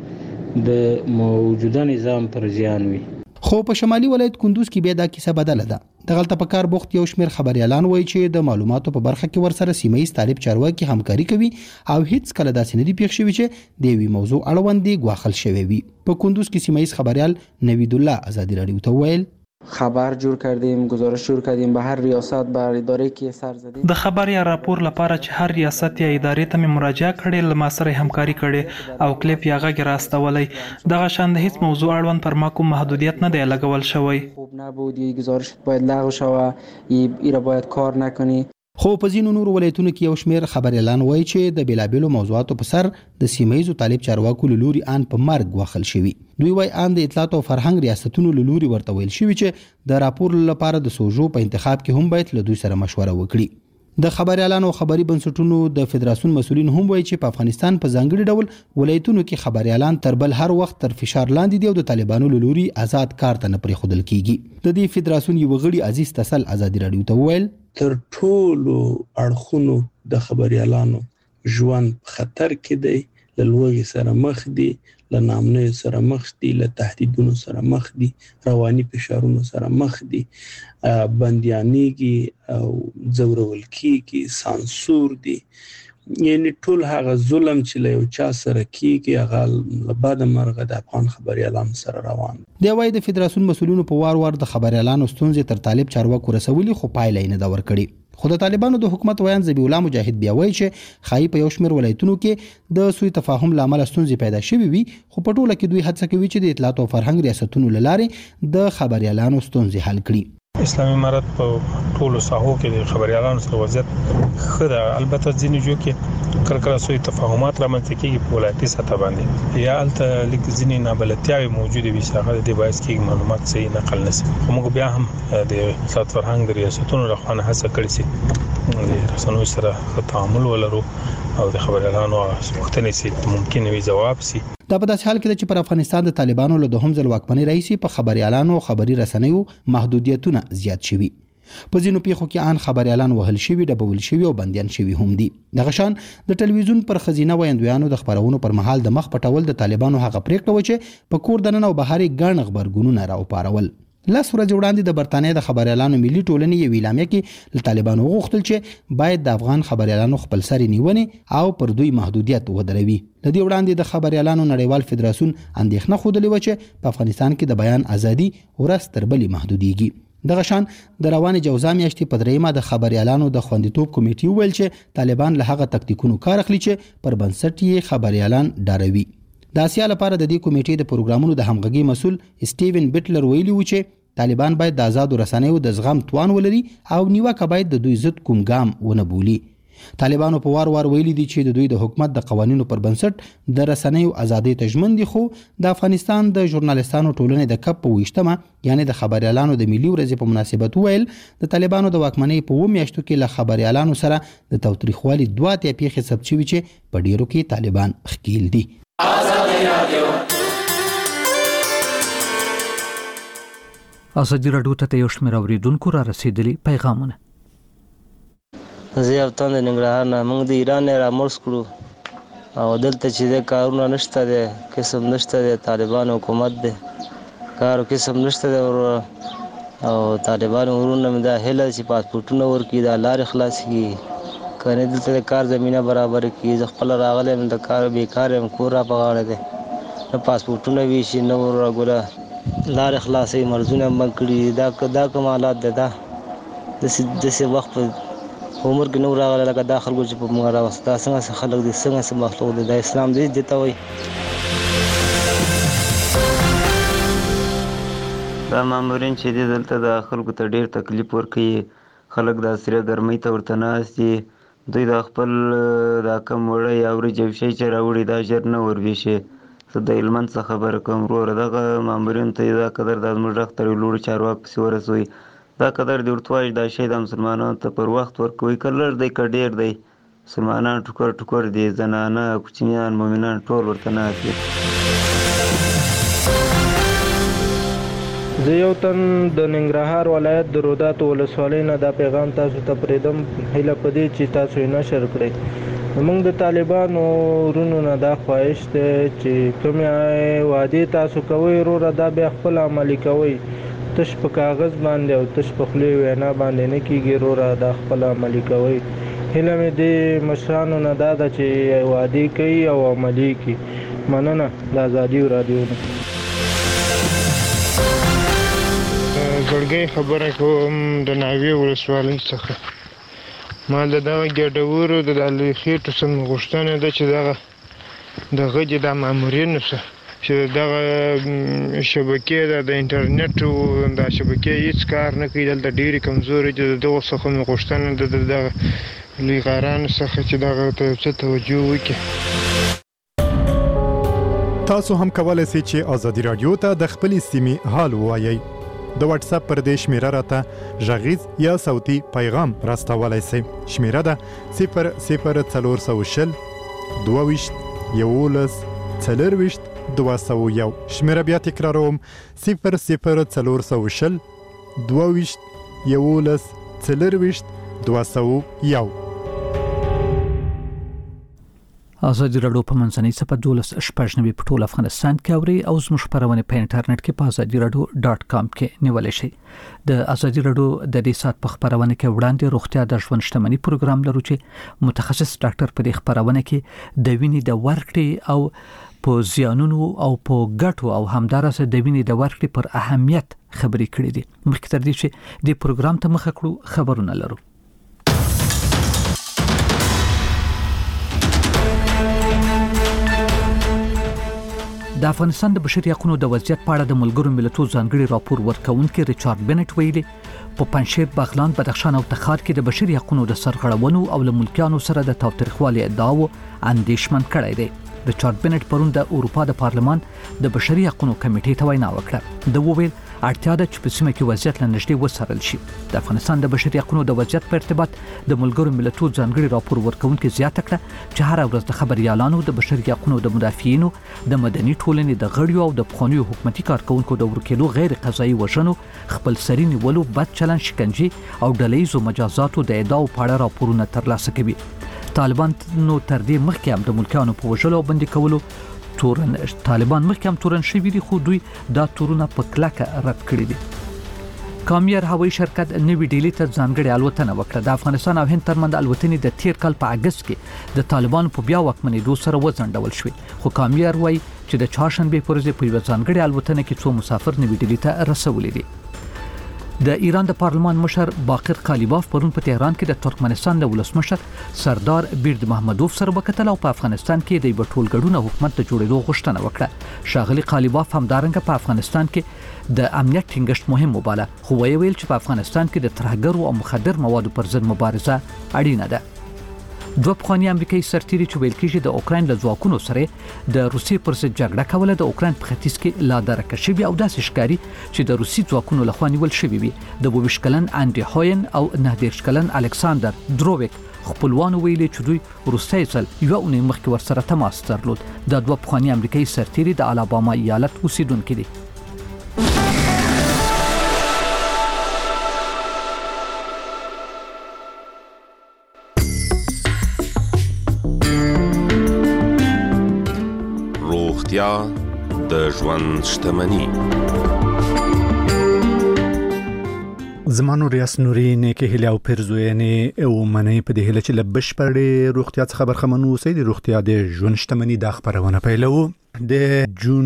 هغه د موجوده نظام پر زیان وي. خو په شمالي ولایت کندوز کې بیا دا کیسه بدله ده. دغلته په کار بوخت یو شمېر خبريالان وایي چې د معلوماتو په برخه کې ورسره سیمایي طالب چارواکي همکاري کوي او هیڅ کله داسې نه دي پیښ شوي چې د یوې موضوع اړوند ګواښل شوی وي. په کندوز کې سیمایي خبريال نوید الله ازادي راډیو ته ویل خبر جور کردیم، گزارش جور کردیم به هر ریاست بر اداره که سر زدیم. د خبر یا راپور لپاره چې هر ریاست یا ادارې ته مې مراجعه کړې، له ما سره همکاري کړې او کلیپ یا غږ راستولی. دغه شان د هیڅ موضوع اړوند پر ما کوم محدودیت نه دی لګول شوی. خوب نبود، گزارش باید لغو شوه، ایره باید کار نکنی. خو په ځینو نورو ولایتونو کې یو شمېر خبريالان وایي چې د بیلابیلو موضوعاتو په سر د سیمایي طالب چارواکو لوري ان په مرګ وخل شوی. دوی وايي ان د اطلاعات او فرهنګ ریاستونو لوري ورته ویل شوی چې د راپور لپاره د سوژو په انتخاب کې هم باید له دوی سره مشوره وکړي. د خبريالانو او خبري بنسټونو د فدراسیون مسؤلین هم وایي چې په افغانستان په ځانګړي ډول ولایتونو کې خبريالان تر بل هر وخت تر فشار لاندې دي او د طالبانو لوري آزاد کار ته نه پرېښودل کیږي. د دې فدراسیون یو غړي عزیز تسل ازادي راډیو ته ویل تر ټولو اړخونو د خبريالانو ژوند خطر کې دی له لوږې سره مخ دي، له ناامنیو سره مخ دي، له تهدیدونو سره مخ دي، رواني فشارونو سره مخ دي، بندیانېږي او ځورول کېږي، سانسور دي. یعنی ټول هغه ظلم چې له یو چا سره کېږي هغه له بده مرغه د افغان خبریالانو سره روان دی. وايي د فدراسیون مسولینو په وار وار د خبریالانو ستونزې تر طالب چارواکو رسولي، خو پایله یې نه ده ورکړې. خو د طالبانو د حکومت ویان ذبیح الله مجاهد بیا وایي چې ښایي په یو شمېر ولایتونو کې د سوء تفاهم له امله ستونزې پیدا شوې وي، خو په ټوله کې دوی هڅه کوي چې د اطلاعات او فرهنګ ریاستونو له لارې د خبریالانو ستونزې حل کړي. اسلامي امارت په ټولو ساحو کې د خبريالانو سره وضعیت ښه ده. البته ځینې جو کې کله سوء تفاهمات رامنځته کېږي په ولایتي سطح باندې، یا البته لیک ځینې نابلدتیاوې موجودې وي چې هغه د باعث کېږي معلومات صحیح نقل نشي. خو موږ بیا هم د اطلاعات فرهنګ د ریاستونو لخوا نه هڅه کړې چې د رسنیو سره تعامل ولرو او د خبريالانو پوښتنې چې ممکن وي ځواب شي. دا په داسې حال کې چې پر افغانستان د طالبانو له دوهم ځل واکمنۍ راهیسې په خبريالانو او خبري رسنیو محدودیتونه زیات شوي. په ځینو پیښو کې ان خبريالان وهل شوي، ډبول شوي او بندیان شوي هم دي. دغه شان د ټلویزیون پر خزینه ویاندویانو د خبرونو پر مهال د مخ پټول د طالبانو هغه پریکړه و چې په کور دننه او بهر ګڼ خبرګونونه راوپارول. لاس ورځ وړاندې د برتانیې د خبريالانو ملي ټولنې یو اعلامیه کې له طالبانو غوښتل چې باید د افغان خبريالانو خپل سر نیونې او پر دوی محدودیت ودروي. د دې وړاندې د خبريالانو نړیوال فدراسیون اندېښنه خوده و چې په افغانستان کې د بیان ازادي ورځ تر بلې محدودېږي. دغه شان د روانې جوزا میاشتې په دریمه د خبريالانو د خوندیتوب کمیټې ویل چې طالبان له هغه تکتیکونو کار اخلي چې پر بنسټ یې خبريالان ډاروي. د اسیا لپاره د دې کمیټې د پروګرامونو د همغږي مسول سټیون بیټلر ویلي و چې طالبان باید د آزادو رسنیو د زغم توان ولري او نیوکه باید د دوی ضد کوم ګام ونه بولي. طالبانو په وار وار ویلي دي چې د دوی د حکومت د قوانینو پر بنسټ د رسنیو ازادي ته ژمن دي، خو د افغانستان د ژورنالستانو ټولنې د کپ په 28مه یعنی د خبريالانو د ملي ورځې په مناسبت ویل د طالبانو د واکمنۍ په 2 میاشتو کې له خبريالانو سره د تاوتریخوالي 2 پیښې ثبت شوي چې په ډیرو کې طالبان ښکیل دي. ازادي راډیو ته یو شمېر اوریدونکو را رسیدلي پیغامونه. زه یو تن د ننګرهار نه، موږ د ایران نه رامرس کړو او دلته چې د کارونه نشته دی، قسم نشته دی، طالبان حکومت دی، کار قسم نشته دی او طالبان ورونه مې دا هیله چې پاسپورټونه ورکړي، دا لارې خلاص کړي، کنه دلته د کار زمینه برابر کړي. زه خپل راغلی یم د کار بیکار یم، کور را په غاړه دی، نه پاسپورټونه ویشي نه ورګوره لارې خلاصوي، مرزونه بند کړي. دا کوم حالات دی؟ دا داسې وخت په عمر کې نو راغلی لکه دا خلکو چې په موږ راوسته. دا څنګه خلک دي، څنګه مخلوق دی؟ دا اسلام دی دې ته وایي. دا مامورین چې دي دلته د خلکو ته ډېر تکلیف ورکوي. خلک د سره ګرمۍ ته ورته ناست دي، دوی د خپل دا کم وړی یا وریجې او شی چې راوړي دا ژر نه وربیشي. زه د هلمند څخه خبره کوم وروره، دغه مامورینو ته دا قدر دا زموږ غږ تر یو لوړو چارواکو پسې ورسوي. دا قدر دې ورته وایي دا شی د مسلمانانو ته پر وخت ورکوي، که لږ دی که ډېر دی. مسلمانان ټوکر ټوکر دي، زنانه کوچنیان مؤمنان ټول ورته ناست دي. زه یو تن د ننګرهار ولایت د روداتو ولسوالۍ نه دا پیغام تاسو ته پرېږدم، هیله په دې چې تاسو یې نشر کړئ. موږ د طالبانو ورونو نه دا خواهش دی چې کومې وعدې تاسو کوئ وروره دا بیا خپل عملي کوئ. تش په کاغذ باندې او تش په خولې وینا باندې نه کېږي وروره، دا خپل عملي کوئ. هیله مې د مشرانو نه دا ده چې وعدې کوي او عملي کړي. مننه. د ازادي راډیو نه زړګی خبره کوم د ناوې ولسوالۍ څخه. ما د دغه ګډورو د خېټو سم غوښتنه ده چې دغه د مامورینو سره چې دغه شبکې د انټرنیټ او د شبکې هیڅ کار نه کوي، دلته ډېرې کمزوري دي. د دغو څخه مې غوښتنه ده د دغه لویغارانو څخه چې دغه ته څه توجه وکړي. تاسو هم کولای شئ چې ازادي راډیو ته د خپلې سیمې حال ووایئ. د واتس اپ پر دې شمیره راته غږیز یا صوتي پیغام راستولای شئ. شمیره ده 00420 22 11 40 201. شمیره بیا تکراروم 00420 22 11 40 201. ازادي راډیو په منځنۍ صفحه 12 په ټول افغانستان کې اوري او زموږ خبرونه په انټرنیټ کې په azadiradio.com کې نیولای شئ. د ازادي راډیو د دې سات په خبرونه کې وړاندې روغتیا د ژوند شتمنۍ پروګرام لرو چې متخصص ډاکټر په دې خبرونه کې د وینې د ورکړې او په زیانونو او په ګټو او همدارسه د وینې د ورکړې پر اهمیت خبرې کړې دي. مخکې تر دې چې د پروګرام ته مخه کړو خبرونه لرو. د افغانستان د بشري حقوقو د وضعیت په اړه د ملګرو ملتونو ځانګړي راپور ورکونکي ریچارډ بنټ ویلي په پنځشیر، بغلان، بدخشان او تخار کې د بشري حقوقو د سرغړونو او له ملکیانو سره د تاوتریخوالي ادعاو اندېښمن کړی دی. ریچارډ بنټ پرون د اروپا د پارلمان د بشري حقوقو کمیټې ته وینا وکړه. د وویل اړتیا ده چې په سیمه کې وضعیت له نږدې وڅارل شي. د افغانستان د بشري حقوقو د وضعیت په ارتباط د ملګرو ملتونو ځانګړي راپور ورکونکي زیاته کړه چې هر ورځ د خبريالانو، د بشري حقوقو د مدافعینو، د مدني ټولنې د غړیو او د پخوانیو حکومتي کارکونکو د ورکېدو غیر قضایي وژنو، خپل سري نیولو، بد چلند، شکنجې او ډلهییزو مجازاتو د ادعاو په اړه راپورونه ترلاسه کوي. طالبان نو تر دې مخکې هم د ملکیانو په وژلو او بندي کولو تورن شوي دي، خو دوی دا تورونه په کلکه رد کړي دي. کامیر هوایي شرکت نوی ډیلی ته ځانګړې الوتنه وکړه. د افغانستان او هند ترمنځ الوتنې د تیر کال په اگست کې د طالبانو په بیا واکمنېدو سره وځنډول شوې، خو کامیر وایي چې د چهارشنبې په ورځ په یوه ځانګړې الوتنه کې څو مسافر نوی ډیلی ته رسولي دي. د ایران د پارلمان مشر باقر قالیباف پرون په تهران کې د ترکمنستان د ولسمشر سردار بیرد محمدوف سره وکتل او په افغانستان کې د ټولګډونه حکومت د جوړېدو غوښتنه وکړه. ښاغلي قالیباف همدارنګه په افغانستان کې د امنیت ټینګښت مهم وباله، خو ویل چې په افغانستان کې د ترهګرو او مخدر موادو پر ضد مبارزه اړینه ده. دوه پخواني امریکایي سرتیري چې ویل کېږي د اوکراین له ځواکونو سره د روسیې پر ضد جګړه کوله، د اوکراین په ختیځ کې لا درکه شوي او داسې ښکاري چې د روسي ځواکونو لخوا نیول شوي وي. د 22 کلن انډي هوین او 19 کلن الکساندر دروویک خپلوانو ویلي چې دوی روسي ځل یو اونۍ مخکې ورسره تماس درلود. د دوه پخواني امریکایي سرتیري د الاباما ایالت اوسیدونکي دي. د ژوند شتمنۍ. زمانو ریاست نوري نیکه هله او پرزوینه او منی په دې هله چې لبش پړې روغتیا څخه برخمنو سي د روغتیا د ژوند شتمنۍ د خبرونه پیلو. د جون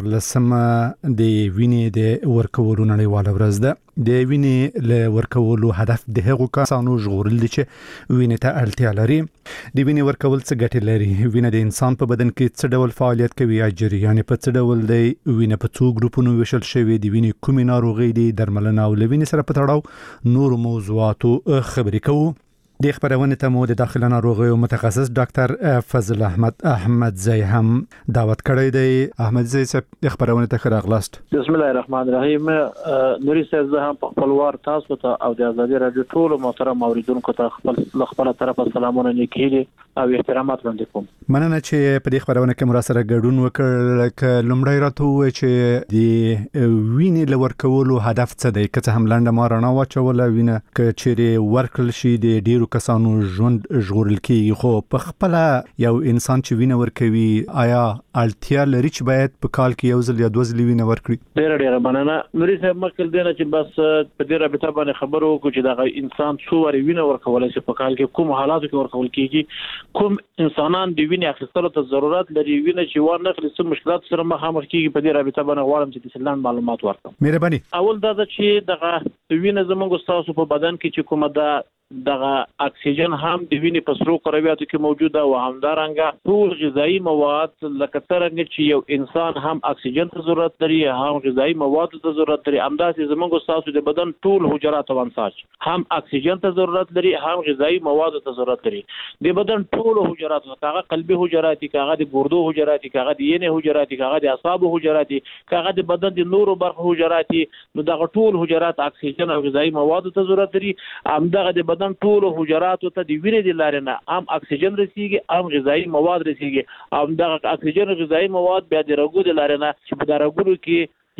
14 د وینې د ورکولو نړیواله ورځ ده. د وینې له ورکولو هدف د هغو کسانو ژغورل دي چې وینې ته اړتیا لري. د وینې ورکول څه ګټې لري؟ وینه د انسان په بدن کې څه ډول فعالیت کوي؟ یا جریان په څه ډول دی؟ وینه په څو ګروپونو ویشل شوی دی؟ وینې کومې ناروغۍ دي؟ درملنه او وینې سره په تړاو نور موضوعاتو خبرې کوو. د خبرونه ته مو د داخله ناروغیو متخصص ډاکټر فضل احمد زئی هم دعوت کړی دی. احمد زئی صاحب خبرونه ته راغلاست. بسم الله الرحمن الرحیم. نوري صاحب زه هم په خپل وار تاسو ته او د ازادي رادیو ټول محترم اوریدونکو ته خپل طرف سلامونه لیکلي او احترامات وړاندې کوم. مننه چې په دې خبرونه کې مراسره ګډون وکړ. ک لومړی راته چې د وینې لور کولو هدف څه دی؟ که څه هم لنډه مارانه واچول وینه ک چیرې ورکل شي د ډیرو کسانو ژوند ژغورل کیږي، خو په خپل یو انسان چې وینه ورکوي آیا اړتیا لري چې باید په کال کې یو ځل یا دوه ځله وینه ورکړي؟ ډېر مننه نوري صاحب. مخکې دینه چې بس په دې رابطه باندې خبرو وکړو چې دا انسان څو وری وینه ورکولای شي په کال کې، کوم حالاتو کې ورکول کیږي، کوم انسانان د وینې اخیستلو ته ضرورت لري، وینه چې ونه خلص مشکلات سره مخامخ کیږي. په دې رابطه باندې غواړم چې د سلام معلومات ورکړم. مهرباني. اول دا چې دغه وینه زموږ تاسو په بدن کې چې کومه ده دغه اکسیجن هم د وینې په سرو کرویاتو کې موجوده او همدارنګه ټول غذایی مواد لکه څنګه چې یو انسان هم اکسیجن ته ضرورت لري هم غذایی مواد ته ضرورت لري، همداسې زموږ تاسو د بدن ټول حجرات او انساج هم اکسیجن ته ضرورت لري هم غذایی مواد ته ضرورت لري. د بدن ټول حجرات هغه قلبي حجرات، هغه د ګردو حجرات، هغه د ینې حجرات، هغه د اعصابو حجرات، هغه د بدن د نورو برخو حجرات، نو دغه ټول حجرات اکسیجن او غذایی مواد ته ضرورت لري. همدغه د بدن ټول حجرات ته د وینې د لارې نه هم اکسیجن رسیږي هم غذایی مواد رسیږي. هم دغه اکسیجن غذایی مواد بیا د رګو د لارې نه چې په رګونو کې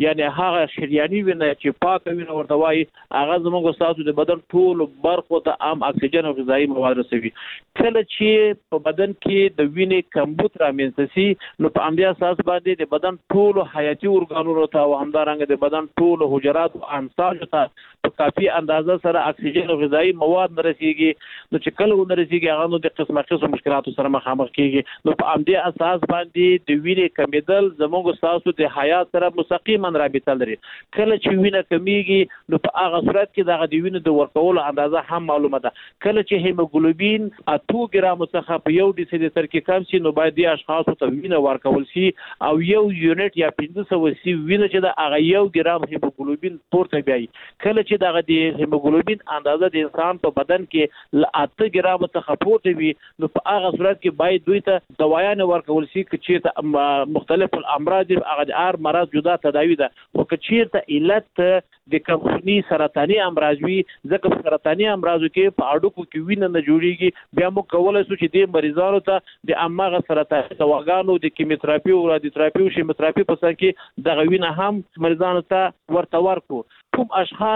یعنی هغه شریاني وینه چې پاکه وینه ورته وایي هغه زموږ تاسو د بدن ټول برخو ته عام اکسیجن او غذایی مواد رسوي. کله چې په بدن کې د وینې کمبود رامنځته شي نو په همدې اساس باندې د بدن ټول حیاتي ارګانونو ته او همدارنګه د بدن ټول حجرات او انساج ته په کافي اندازه سره اکسیجن او غذایی مواد نه رسیږي. نو چې کله ونه رسیږي هغه نو د قسمه قسم مشکلاتو سره مخامخ کیږي. نو په همدې اساس باندې د وینې کمیدل زموږ تاسو د حیات سره مستقیما رابطه لري. کله چې وینه کمیږي نو په هغه صورت کې دغه د وینې د ورکولو اندازه هم معلومه ده. کله چې هیموګلوبین 2 ګرام څخه په 1 ډیسیلیټر کې کم شي نو باید د اشخاصو ته وینه ورکول شي او 1 یونټ یا 500 سی وینه چې د هغه 1 ګرام هیموګلوبین پورته بیاي. کله چې دغه د هیموګلوبین اندازه د انسان په بدن کې ل 8 ګرام څخه پورته وي نو په هغه صورت کې باید دوی ته دوايان ورکول شي چې ته مختلف الامراض هغه د هر مرض جدا تداوی ده. او که چیرته علت د کمخونی سرطاني امراض وي ځکه په سرطاني امراضو کې په اډوکو کې وینه نه جوړیږي بیا موږ کولای شو چې د مریضانو ته د امغه سرطاني دواګانو د کیموتراپي او رادیوتراپي او شیموتراپي په څیر کې د غوینه هم مریضانو ته ورته ورکو. کوم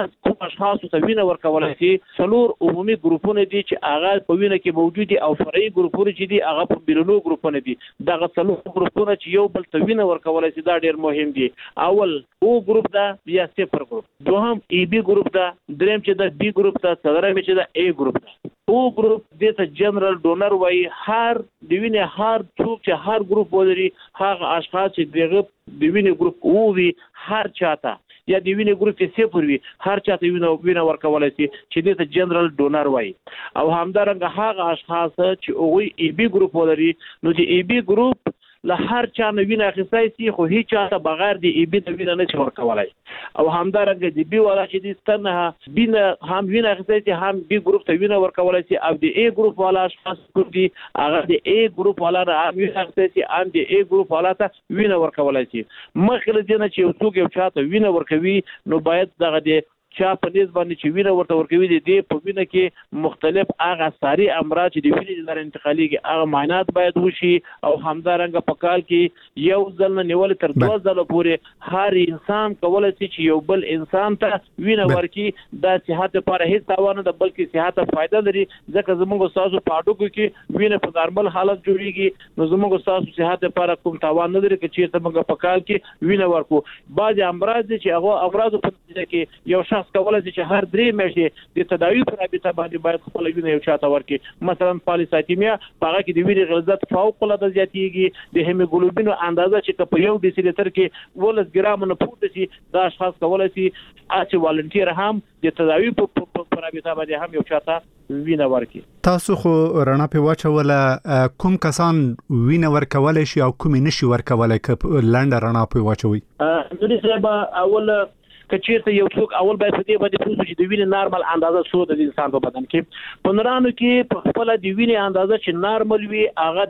اشخاص ته وینه ورکولای شي 4 عمومي ګروپونه دي چې هغه په وینه کې موجود دي او فرعي ګروپونه چې دي هغه په بیرونو ګروپونه دي. دغه 4 ګروپونه چې یو بل ته وینه ورکولای شي دا ډیر مهم دي. اول او ګروپ دا بیا صفر ګروپ، دوهم ای بی ګروپ دا، دریم چې دا بی ګروپ دا، څلورم چې دا ای ګروپ دا. او ګروپ د ته جنرال ډونر وایي. هر د وینې هر څوک چې هر ګروپ ولري هغه اشخاص چې دغه د وینې ګروپ او وي هر چاته یا د وینې ګروپ کې صفر وي هر چاته وینه ورکولای شي چې د ته جنرال ډونر وایي. او همدارنګه هغه اشخاص چې او ای بی ګروپ ولري نو د ای بی ګروپ له هر چا نه وینه اخیستای شي خو هیڅ چاته بغیر د ای بی د وینه نه ورکولای. او همدارنګه د بی ولا چې د ستنه بینه هم وینه اخیستای شي هم بی ګروپ ته وینه ورکولای شي. او د ای ګروپ والا اشخاص کوم دي هغه د ای ګروپ والا نه وینه اخیستای شي هم د ای ګروپ والا ته وینه ورکولای شي. مخکې له چې یو څوک یو چاته وینه ورکوي نو باید دغه د چا په نسبت باندې چې وینه ورته ورکوي د په وینه کې مختلف هغه ساري امراض چې د وینې لپاره انتقاليږي هغه معاینات باید وشي. او همدارنګه په کال کې یو ځل نه نیول تر 2 ځله پورې هر انسان کولای شي چې یو بل انسان ته وینه ورکړي. دا صحت لپاره هیڅ تاوان نه بلکې صحت ته فائدہ لري ځکه زموږ استادو په اډوکو کې وینه په نارمل حالت جوړیږي نو زموږ استادو صحت لپاره کوم تاوان نه لري چې موږ په کال کې وینه ورکو. بعض امراض چې هغه امراض په کې یو شخص کولای شي چې هر 3 میاشتې د تداوی پر رابطه باندې باید خپل وینه یو چاته ورکړي. مثلا پالیسایتیمیا هغه کې د وینې غلظت فوق العاده زیاتېږي. د هیموګلوبین اندازه چې په 1 ډیسیلیټر کې 12 ګرام نه پورته شي دا اشخاص کولای شي چې والنټیر هم د تداوی پر رابطه باندې هم یو چاته وینه ورکړي. تاسو خو رڼا په واچوله کوم کسان وینه ورکولای شي او کوم نشي ورکولای ک لنډ رڼا په واچوي؟ نو صاحب اول کچیرته یو څوک اول باید په دې باندې پوه شي چې د وینې نارمل اندازه څو د انسان په بدن کې په نورانو کې په خپل د وینې اندازه چې نارمل وي هغه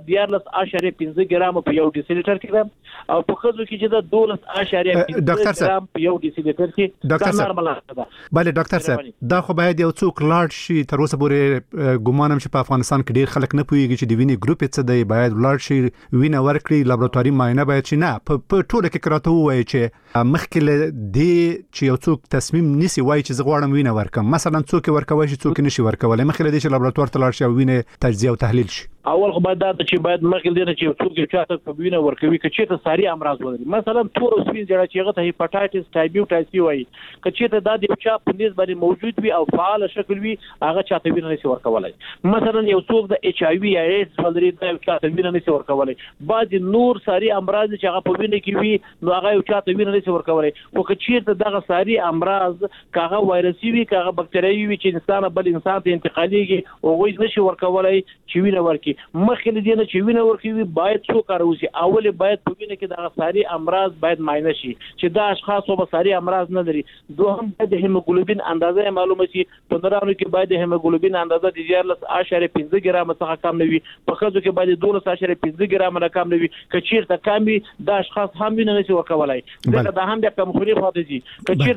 14.5 ګرام په 1 ډیسیلیټر کې ده او په خزو کې چې د 12.5 ګرام په 1 ډیسیلیټر کې دا نارمل ده. بله ډاکټر صاحب دا خو باید یو څوک لاړ شي تر اوسه پورې ګومانم چې په افغانستان کې ډیر خلک نه پوهیږي چې د وینې ګروپ څه دی باید لاړ شي وینه ورکړي لابراتواري معاینه باید شي نه په ټوله کې کراته وایي چې مخکې دې چې یو څوک تصمیم نیسی وایي چې زه غواړم وینه ورکم مثلا څوک ورکوي شي څوک نشي ورکولای مخکې دې چې لابراتوار ته لاړ شي او وینه تجزیه او تحلیل شي. اول خو باید دا چې باید مخکې دې چې څوک یو چاته وینه ورکوي چې ته ساري امراض ولري مثلا تور او سپین جړه چې هغه ته هیپاټایټس ټایپ سی وایي چې ته دا د چا په نسبت باندې موجود وي او فعال شکل وي هغه چاته وینه نشي ورکولای. مثلا یو څوک د ایچ آی وی یا ایډز ولري دا چاته وینه نشي ورکولای. بعض نور ساري امراض چې هغه په وینه کې وي نو هغه یو چاته وینه نشي ورکولای. او چې ته دغه ساري امراض کاغه وایرسي وي کاغه بکټریاوي وي چې انسان بل انسان ته انتقاليږي او وایي نشي ورکولای چې وینه ورکي. مخکې دې نه چې وینه ورکوي باید څو کار وشي. اول باید په وینه کې د ساري امراض باید معاینه شي چې دا اشخاص په ساري امراض نه لري. دوهم باید د هیموګلوبین اندازه معلومه شي. په نورانو کې باید د هیموګلوبین اندازه د 14.5 ګرام څخه کم نه وي. په خزو کې باید 12.5 ګرام نه کم نه وي. کچیرته کم وي دا اشخاص هم وینه نشي ورکولای. دا هم د کمخوري فاده دي. کچیرته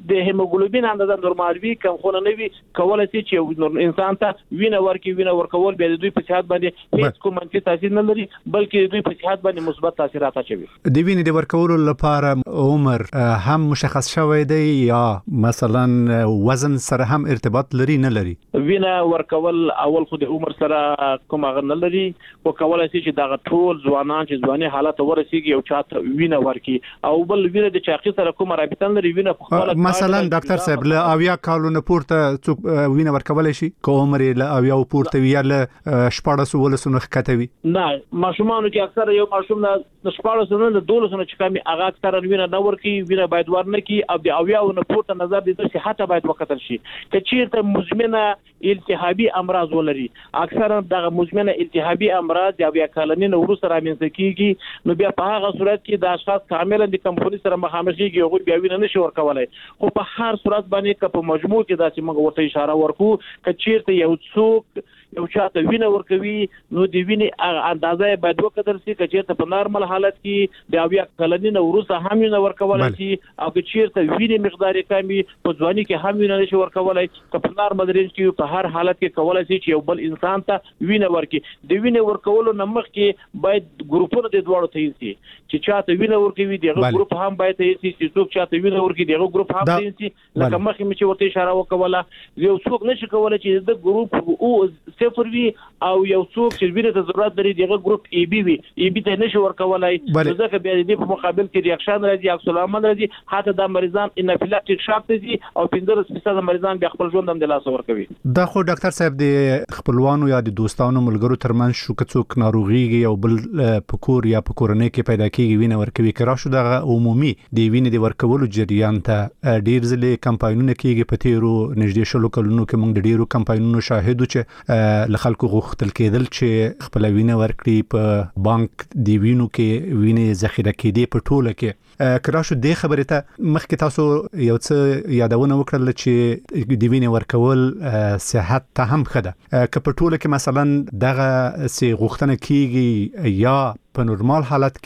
د هیموګلوبین اندازه نورمال وي کم خو نه وي کولای شي چې انسان ته وینه ورکول به د دوی په صحت باندې هیڅ کوم منفي تاثیر نه لري بلکې دوی په صحت باندې مثبت تاثیرات اچوي. د وینې د ورکولو لپاره عمر هم مشخص شوی دی یا مثلا وزن سره هم ارتباط لري نه لري؟ وینه ورکول اول خو د عمر سره کوم غن نه لري او کولای شي چې دا ټول ځوانان چې ځواني حالت ورسیږي او چاته وینه ورکي او بل وینه د چاقي سره کوم رابطه لري وینه په خپل مثلا ډاکټر صاحب له اویا کالونو پورته څوک وینه ورکول شي که عمر له اویا پورته وي یا له شپاړس ولسونو ښکته وي؟ نه ماشومان کې اکثر یو ماشوم نه شپاړس نه د 12 نه چې کمی هغه اکثر وینه نه ورکي وینه باید ورنه کی او د اویا نه پورته نظر د صحت باید وکتل شي چې چیرته مزمنه التهابي امراض ولري اکثر دغه مزمنه التهابي امراض یا بیا کلنین ورسره رامنځته کیږي نو بیا په هغه صورت کې د اشخاص کاملا د کمپونی سره مخامخ کیږي او بیا وینه نشي ورکولای خو په هر صورت باندې که په مجموع کې داسې موږ ورته اشاره ورکو چې چیرته یو څوک یو چاته وینه ورکوي نو د وینې اندازه باید وکړل شي چې چیرته په نارمل حالت کې د اویا کلنین ورسره هم وینه ورکولای شي او چې چیرته وینې مقدار کمی په ځواني کې هم وینه نشي ورکولای که په نارمل رینج کې په هر حالت کې کولای شي چې یو بل انسان ته وینه ورکړي د وینې ورکولو نمخ کې باید ګروپونه د دوړو ته شي چې چاته وینه ورکوي دغه ګروپ هم باید ته شي چې څوک چاته وینه ورکړي دغه ګروپ هم ته شي لکه مخکې چې ورته اشاره وکوله یو څوک نشي کولای چې د ګروپ او صفر وي او یو څوک چې وینه ته ضرورت لري دغه ګروپ ای بي وي ای بي ته نشي ورکولای ځکه بیا د په مقابل کې ریاکشن راځي عکس العمل راځي حتی د مریضان انافیلاکټیک شاک دي او 15% مریضان بیا خپل ژوند هم د لاس ورکوي. دا خو ډاکټر صاحب د خپلوانو یا د دوستانو ملګرو ترمن شو که څوک ناروغيږي او بل پکور یا پکورنۍ کې پیدا کیږي وینه ورکوي کرا شو د عمومي د وینې د ورکولو جریان ته ډیر ځله کمپاینونه کیږي په تیرو نږدې شلو کلونو کې موږ د ډیرو کمپاینونو شاهدو چې خلکو غوښتل کېدل چې خپل وینه ورکړي په بانک دی وینو کې وینه ذخیره کېدي په ټوله کې کرا شو د خبرې ته مخکې تاسو یو څه یادونه وکړل چې د وینې ورکول صحت ته هم ښه ده که په ټوله کې مثلا دغه سي غوښتنه کیږي یا په نورمال حالت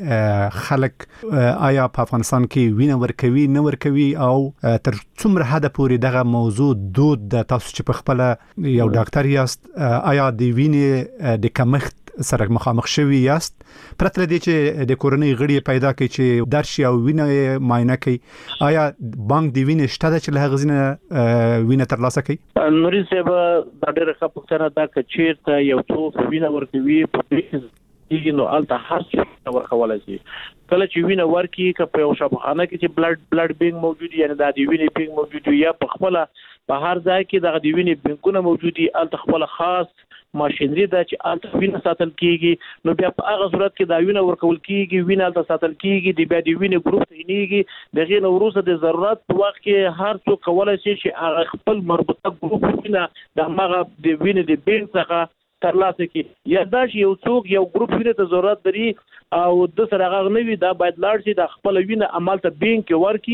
کې خلک آیا په افغانستان کې وینه ورکوي نه ورکوي او تر څومره حد پورې دغه موضوع دود د تاسو چې په خپل یو ډاکټر یاست آیا د وینې د کمښت سره مخامخ شوی یاست پرته لدې چې د کورنۍ غړي پیدا کړي چې درشي او وینه معاینه کوي آیا بانک دی وینه شته چې له غزنه وینه ترلاسه کوي؟ نوري صاحب دا ډېر ښه پوښتنه ده چې چیرته یو څوک وینه ورکوي په دې نو الته هر څه ورکولای شي کله چې وینه ورکي که په یو شفاخانه کې چې بلډ بینک موجود یا د وینې بینک موجود یا په خپل په هر ځای کې د وینې بینکونه موجود دي الته خپل خاص ماشينري دا چې الته وینه ساتل کیږي نو بیا په هغه صورت کې دا وینه ورکول کیږي وینه الته ساتل کیږي د بیا د وینې ګروپ ته نیږي دغه نو وروسته د ضرورت په وخت کې هر څوک کولای شي چې هغه خپل مربوطه ګروپ وینه د هغه د وینې د بینک څخه ترلاسه کی یا دا چې یو څوک یو ګروپ وینه ته ضرورت لري او د سره هغه نوي دا باید لاړ شي د خپل وینه عمل ته بینک ورکی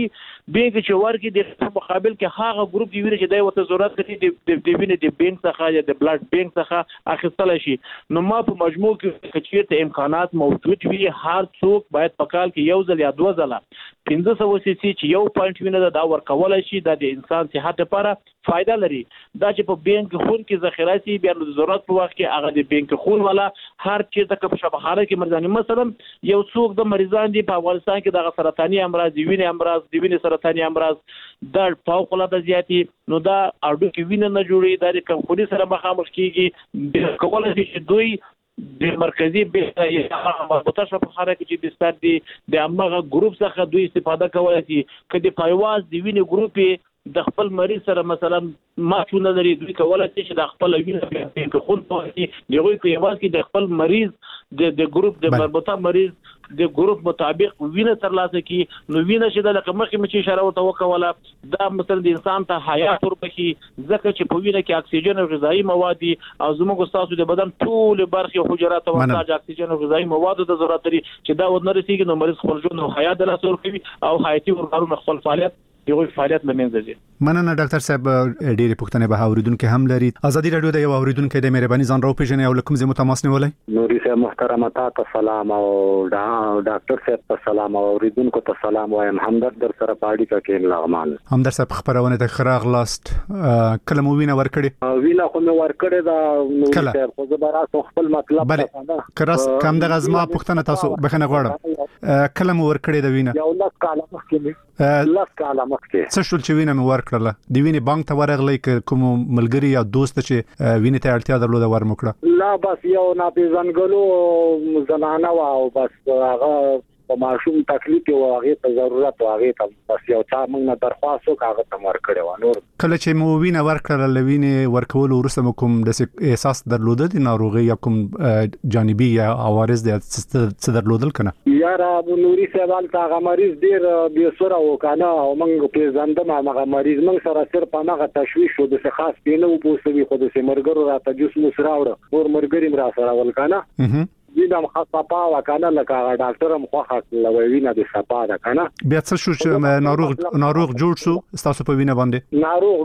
چې ورکی د مقابل کې هغه ګروپ دی وینه چې د وته ضرورت لري د وینه د بینک څخه یا د بلډ بینک څخه اخیستل شي نو ما په مجموع کې چې امکانات موجود وي هر څوک باید په کال کې یو ځل یا دوه ځله 1500 سي چې یو پوینټ وینه دا ورکول شي د انسان صحت لپاره فائدہ لري دا چې په بینک خون کې ذخیره شي بیا د ضرورت په وخت کې هغه د بینک خون ولا هر چیرته کې په شبخانه کې مرزاني مثلا یو څوک د مریضان دي په افغانستان کې د سرطاني امراض دی وینې سرطاني امراض د فوق العاده زیاتی نو دا اډو کې وینه نه جوړي د کمپونی سره مخامخ کیږي د کولای شي چې دوی د مرکزی به یا مربوطه شبخانه کې چې بستر دي د امغه ګروپ څخه دوی استفاده کوي چې کدي پایواز دی وینې ګروپ د خپل مریض سره مثلا ماچونه لري دوی کولای شي چې د خپل وینه په خون پوهي دیغه کې یواز کې د خپل مریض د ګروپ د مربوطه مریض د ګروپ مطابق وینه ترلاسه کی نو وینه چې د لکه مخکې چې اشاره ورته وکوله دا مثلا د انسان ته حیات وربخي ځکه چې په وینه کې اکسیجن او غذایی مواد او زموږ تاسو د بدن ټول برخې حجرات او تاج اکسیجن او غذایی مواد د ضرورت لري چې دا ونه رسیږي نو مریض خپل ژوند او حیات له سر کوي او حیاتي ورغلو خپل فعالیت یو فعالیت لمنځه ځي مننه ډاکټر صاحب ډېرې پوښتنې به اوریدونکو هم لري. ازادي رادیو د یو اوریدونکو د مهرباني ځان راوپېژنئ او کوم ځای متماس نیولای. نوري صاحب محترم ته سلام او ډاکټر صاحب ته سلام او اوریدونکو ته سلام وایم. همدرد در سره پاړی کا کې لغمان. همدرد صاحب خبرونه ته خراغ لاست کله مو وینه ورکړي؟ وینه خو مې ورکړې دا نوري صاحب خو زبر خپل مطلب ته کراس کم د غزما پوښتنه تاسو بخنه غواړم کله مو ورکړي د وینه؟ یو لاس کاله مخکې لاس کاله مخکې څه شول چې وینه مې ورکړله د وینې بانک ته ورغلی کوم ملګری یا دوست چې وینې ته اړتیا درلوده ورمکړه؟ لا بس یو ناپېژندګلو زنانه وه او بس هغه په ماشوم تکلیف او هغه ته ضرورت او هغه ته بس یو چا موږ نه درخواست وکړ هغه ته ورکړی و. نور کله چې مو وینه ورکړله لوینې ورکول وروسته مو کوم د احساس درلوده د ناروغي یا کوم جانبي یا عوارض د څه درلودل کنه؟ یاره نوري صاحب هغه مریض ډیر بې سره و کنه او موږ پیژندم هغه مریض موږ سره صرف هغه تشویش و د خاص پینه و پوسوي خو د مرګرو راته جوس مو سره وړه اور مرګریم را سره ول کنه وینم خاصه وکنه لکه ډاکټر هم خوخه لوینه د صفا ده کنه. بیا څه شو چې ناروغ جوړ شو تاسو په وینه باندې؟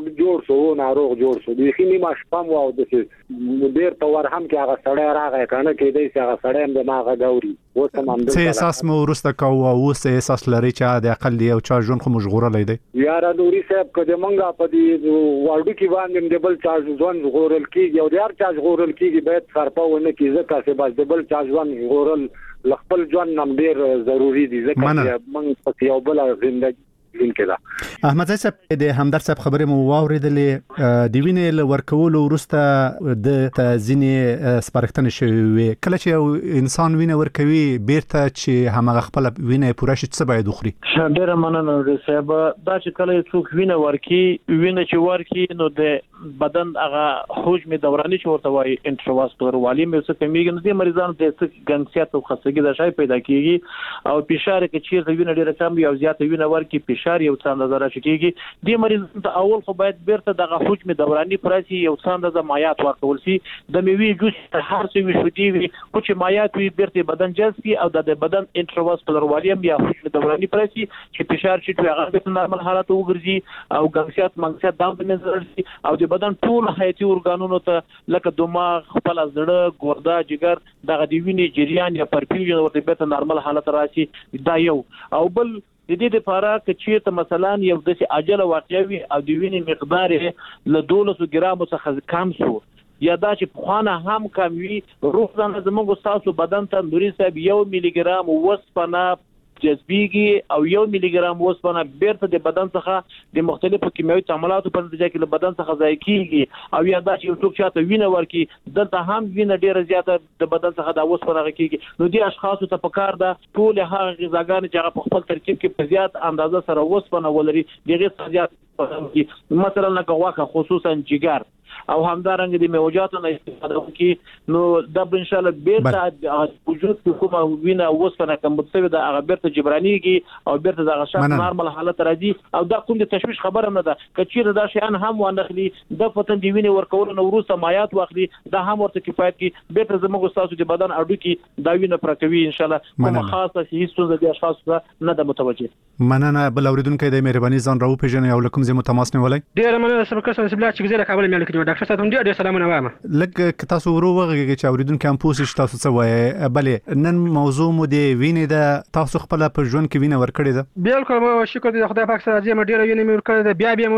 ناروغ جوړ شو د خینی ماشپم او د ډیر په ور هم کې هغه سړی راغی کنه کې دې چې هغه سړی هم د ماغه ګوري وسه مام څه احساس مو ورسته کو او څه احساس لري چې د اقل یو چا ژوند خو مشغوله لیدي؟ یار نوري صاحب کله مونږه په دې وړو کې باندې د بل چا ژوند غورل کیږي او د هر چا غورل کیږي باید خرپاونه کیږي ځکه چې بس د بل چا ژوند غورل خپل ژوند نم ډیر ضروری دي ځکه چې موږ په یو بل ژوندۍ احمد صاحب د همدرد صاحب خبرې مو واوریدلې د وینې ورکول وروسته د تزینې سپارښتنه شوی کله چې انسان وینه ورکوي بیرته چې همغه خپل وینه پوره شي څه باید وخوري؟ ډیره مننه صاحب دا چې کله څوک وینه ورکي وینه چې ورکي نو د بدن هغه حجم دوراني چې ورته وایي انټرواسکولر والیم یې څه کمیږي نو د مریضانو د څه ګنګسیت او خستګي د شای پیدا کیږي او فشار کې چیرته وینه ډیره کم یا زیات وینه ورکي فشار یو څه اندازه راشکیږي د مریض ته اول خو باید بیرته دغه حجم دوراني پرسي یو څه اندازه مایات ورکول شي د میوي جوس ته هر څه وي شو دی خو چې مایات وي بیرته بدن جذب کی او د بدن انټرواسکولر والیم یا حجم دوراني پرسي چې فشار شي هغه په نارمل حالت وګرځي او ګنګسیت منګسیت دام په منځ راځي او د بدن ټول حیاتي ارګانونو ته لکه دماغ خپل زړه ګوردا جګر دغه دی ویني جریان یا پرفیوژن ورته په نارمل حالت راشي دا یو او بل د دې لپاره چې ته مثلا یو د عجله واقعوي او د وینې مقدار له 200 ګرام څخه کم شو یا دا چې پخوانه هم کم وي روزانه زموږ تاسو بدن ته نوري صاحب 1 ملي ګرام وسپنه جذبيږي او 1 ملي ګرام وسپنه بیرته د بدن څخه د مختلفو کیمیاوي تعاملاتو په نتیجه کې له بدن څخه ضایع کیږي او یا دا چې څوک چاته وینه ورکي دلته هم وینه ډیره زیاته د بدن څخه د وسپنه کیږي نو دي اشخاصو ته پکار ده ټول هغه غذاګان چې په خپل ترکیب کې په زیات اندازه سره وسپنه ولري دغه زیات مثلا لکه واخه خصوصا جګر او همدارنګ د میوجاتو نه استفاده وکي نو د ان شاء الله بیرته وجود کومه وینه وسپنه کوم څه د هغه بیرته جبرانيږي او بیرته د شخص نارمل حالت راځي او دا کوم د تشویش خبره نه ده کچیر دا شیان هم ونخلي د فتن دی وینه ورکول نو وروسته مایات واخلي دا هم ورته کفایت کی بیرته زموږ تاسو د بدن اډو کی دا وینه پرکوي ان شاء الله کوم خاصه هیڅ څه د اشخاص نه د متوجه مننه بل اوریدونکو د مهرباني ځان راو پیژنې او لکم زمو تماس نیولای ډیر مننه سبق سره بلا چې زه کابل مې لیکلو ډاکټر صاحب ډیر سلامونه وایم لکه تاسو وروغه چې اوریدونکو هم پوښتنه تاسو څه وایي بلې نن موضوع مو دی وینې د تاسو خپل په ژوند کې وینه ورکړې ده بالکل شکر دې خدای پاک سره دې ډیر وینې مې ورکړې ده بیا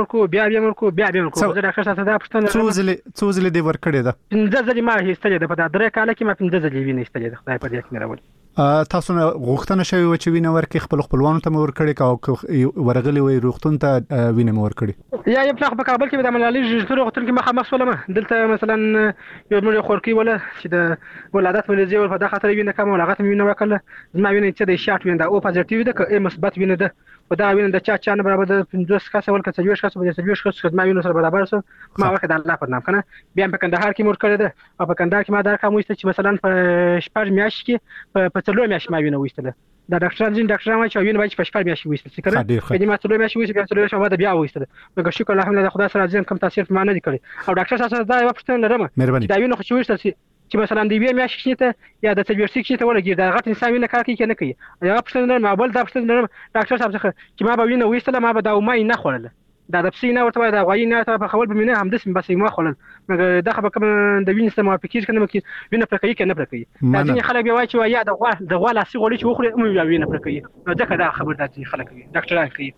مرکو زه ډاکټر صاحب ته پوښتنه څو ځله دې ورکړې ده 15 ځله ما هیڅ ده په 3 کال کې ما 15 ځله وینې استلې ده خدای په دې کې نه راوړي تاسو غوښتنه شوی و چې وینه ورکړي خپل خپلوانو ته ورکړي او ورغلي وي روغتون ته وینه ورکړي یا یو په کابل کې د ملالي ژغورو غوښتل کې مخه مسولمه دلته مثلا یو مړ خورکی ولا چې د ولادت ولې ول په دغه خاطر وینه کوم ولغت وینه وکړه زما وینه چې د شارټ وینه او پوزټیو ده که مثبت وینه ده او دا وینه د چا نه برابر ده 15 کس ول کڅ یو شخص به یو شخص ما وینه سره برابر سره ما وخت د الله په نام کنه بیا په کندهار کې مور کړی ده او په کندهار کې ما دا کوم وسته چې مثلا په شپږ میاشت کې په څلور میاشت ما وینه وستله دا ډاکټر ما چې وینه باید په شپږ میاشت وستل څه کړه په دې ما څلور میاشت وستل بیا څلور میاشت ما بیا وستل مګر شکر الحمدلله خدای سره ځم کم تاثیر ما نه دی کړی او ډاکټر سره دا یو پښتنه لرم دا وینه خو چې وستل چې مثلا دی وی میاشت کې یا د تجربه کې ته ولګي دا غټ انسان وینه کار کوي نه کوي یا پښتنه ما بل دا پښتنه ډاکټر صاحب څخه چې ما به وینه وستل ما به دا ما نه خورل د پسینه ورته د غوی نه ته په خول به مینه هم د سم بس ما خلل مګر دا خبره کوم د وینې سم موافقې کنه مکه وینه پرکې کنه پرکې دا ځینې خلک به وایي چې یا د غوا لاسی غوړي چې وخوري مو یا وینه پرکې نو ځکه دا خبر د ځینې خلک وي ډاکټران کوي.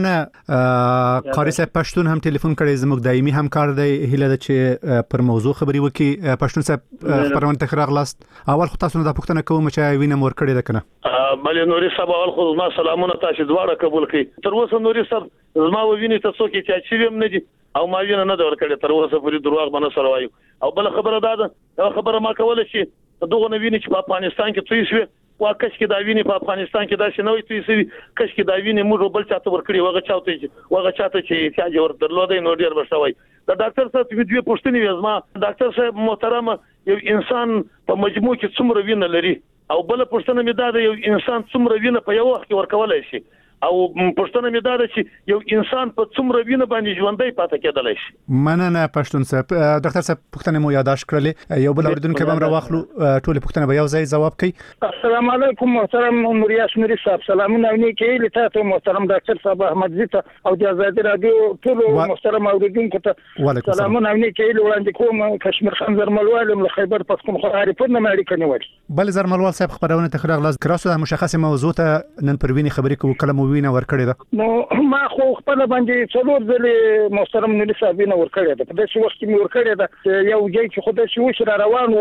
مننه قاری صاحب پښتون هم ټلیفون کړي زموږ دایمي همکار دی هله د چې پر موضوع خبري وکي. پښتون صاحب خبرونه تخراغ لاست اول خو تاسو نه د پښتنه کوم چې وینه مور کړي ده کنه بلې نوري صاحب اول خو ما سلامونه تاسو دواړه قبول کړئ. تر اوسه نوري صاحب زما ویني تاسو کې چې ویم نه دي او ما وینه نه ور کړی تر اوسه پوری دروغ باندې سره وایو. او بل خبره دا خبره ما کوله چې دغه نوینه چې په افغانستان کې توي شوی واکش کې دا ویني په افغانستان کې دا شنوي توي شوی کش کې دا ویني موږ بل چاته ور کړی وغه چاته چې چې ور درلودې نو ډیر بشوي. دا ډاکټر صاحب دوی پوښتنه وزما ډاکټر صاحب محترم یو انسان په مجموع کې څومره وینه لري او بل پوښتنه مې دا یو انسان څومره وینه په یو وخت کې ورکولای شي او پښتنه مې دا چې یو انسان په څومره وینه باندې ژوندۍ پاتې کېدلی شي. مننه پښتون صاحب. ډاکټر صاحب پښتنه مو یاداش کړلې یو بل اوریدونکو به راوخلو ټول پښتنه به یو ځای جواب کوي. السلام علیکم محترم نوریاس نوری صاحب سلامونه ونی کې لته محترم ډاکټر صاحب احمد زیته او د آزادي رادیو ټول محترم اوریدونکو ته سلامونه ونی کې وړاندې کوم. کشمیر خان زرملوال له خیبر پختونخوا ریپورت امریکا نیول بل زرملوال صاحب خبرونه تخراغ لاس کراسو مشخصه موضوع ته نن پروینه خبرې کوو کلمه وینه ور کړی ده. نو ما خو خپل باندې څلور ځله محترم نوری صاحب وینه ور کړی ده. په داسې وخت کې ور کړی ده یو ځای چې خو د شوش را روانو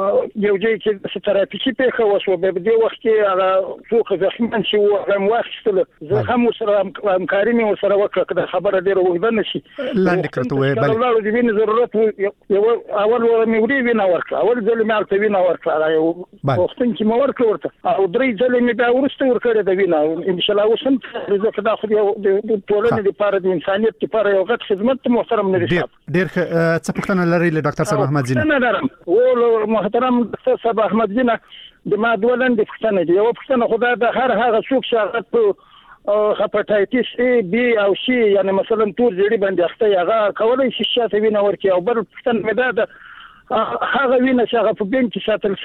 یو ځای چې ستراتیژي په وسو به د وخت کې هغه څوک زخمن شي او هم واخستل زه هم سره همکاري مې سره وکړه خبره ډیره وګړه نشي لاندې کړته وای بل الله دې وینه ضرورت یو اول ور مې وری وینه ورکړه اول ځل مې البته وینه ورکړه یو وخت چې مې ورکړه ورته او درې ځل مې بیا ورسته ورکړه د وینه ان شاء الله وسم زه دا خو د ټولنې لپاره د انسانيت لپاره یو غټ خدمت محترم نوری صاحب. ډیر څه پوښتنه لري له ډاکټر صاحب احمد زینه؟ نه لرم او محترم ډاکټر صاحب احمد زینه د ما دولن د پوښتنه دی یو پوښتنه خدای د هر هغه څوک چې هغه هپاتایتس A B او C یعنی مثلا تور زیړی باندې اخته هغه کولای شي شاته وینه ورکي او بل پوښتنه مې ده هغه وینه چې هغه په بین کې ساتل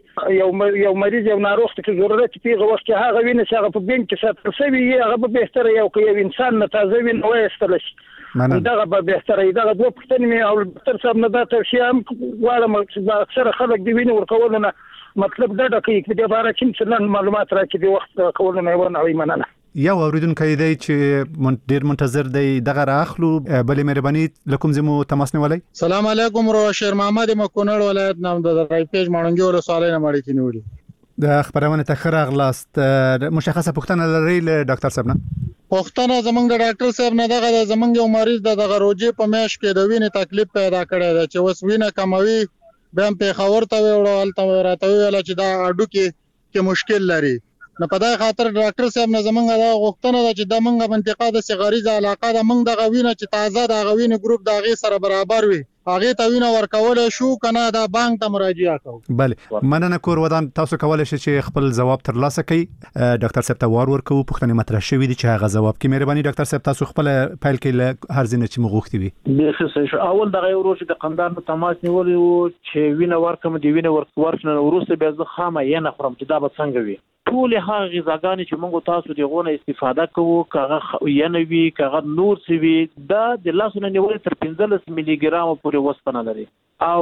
شوی یو مریض یو ناروغ ته ضرورت پیغه وخت کې هغه وینه چې هغه په بین کې ساتل شوی هغه به بهتره یو انسان نه تازه وینه وایستل شي دغه به بهتره دغه دوه پښتنې مې او ډاکټر صاحب نه دا توصیه هم غواړم چې اکثر خلک دی وینه ورکول نه مطلب دا د کوي چې د باره چې معلومات راکړي د وخت کول نه ونه وي. یو اوریدونکو دی چې ډیر منتظر دی دغه راخلو بلې مهرباني لکم زمو تماس نیولای. سلام علیکم رو شیر محمد مکونړ ولایت نام د رایپیج مانګي ول سوالای نه مړی کینوړي د خبرونه تخراغ لاست مشخصه پښتنه لري له ډاکټر صاحب نه پښتنه زمونږ د ډاکټر صاحب نه دغه زمونږ یو مریض دغه روجې په میش کې د وینې تکلیف پیدا کړی دی چې وس وینه کموي به په خبر ته وړل ته راته ویل چې دا اډو کې مشکل لري نو په دغه خاطر ډاکټر صاحب نه زمونږ دا غوښتنه ده چې د منګه منطقه د سغریزه علاقه د منګ د غوینه چې تازه د غوینه ګروپ د غي سره برابر وي هغه ته وینه ورکول شو کنه دا بانک ته مراجعه کوو. بله مننه کور ودان تاسو کولای شئ چې خپل جواب ترلاسه کړئ. ډاکټر صاحب ته ورکو پوښتنه مطرح شوې دي چې هغه جواب کې مهرباني ډاکټر صاحب تاسو خپل فایل کې هر ځینې چې مغوښتي وي به اول دغه ورو د قندار په تماس نیول چې وینه ورکم دی وینه ورکورنه وروسته به زه خامه یې نه خورم چې دا به څنګه وي ټول هغه غذاګانې چې موږ تاسو دغه استفاده کوو کاغه ینوي کاغه نور سوي دا د لاسونه نیول تر 15 ملي ګرام پورې وسپنه لري او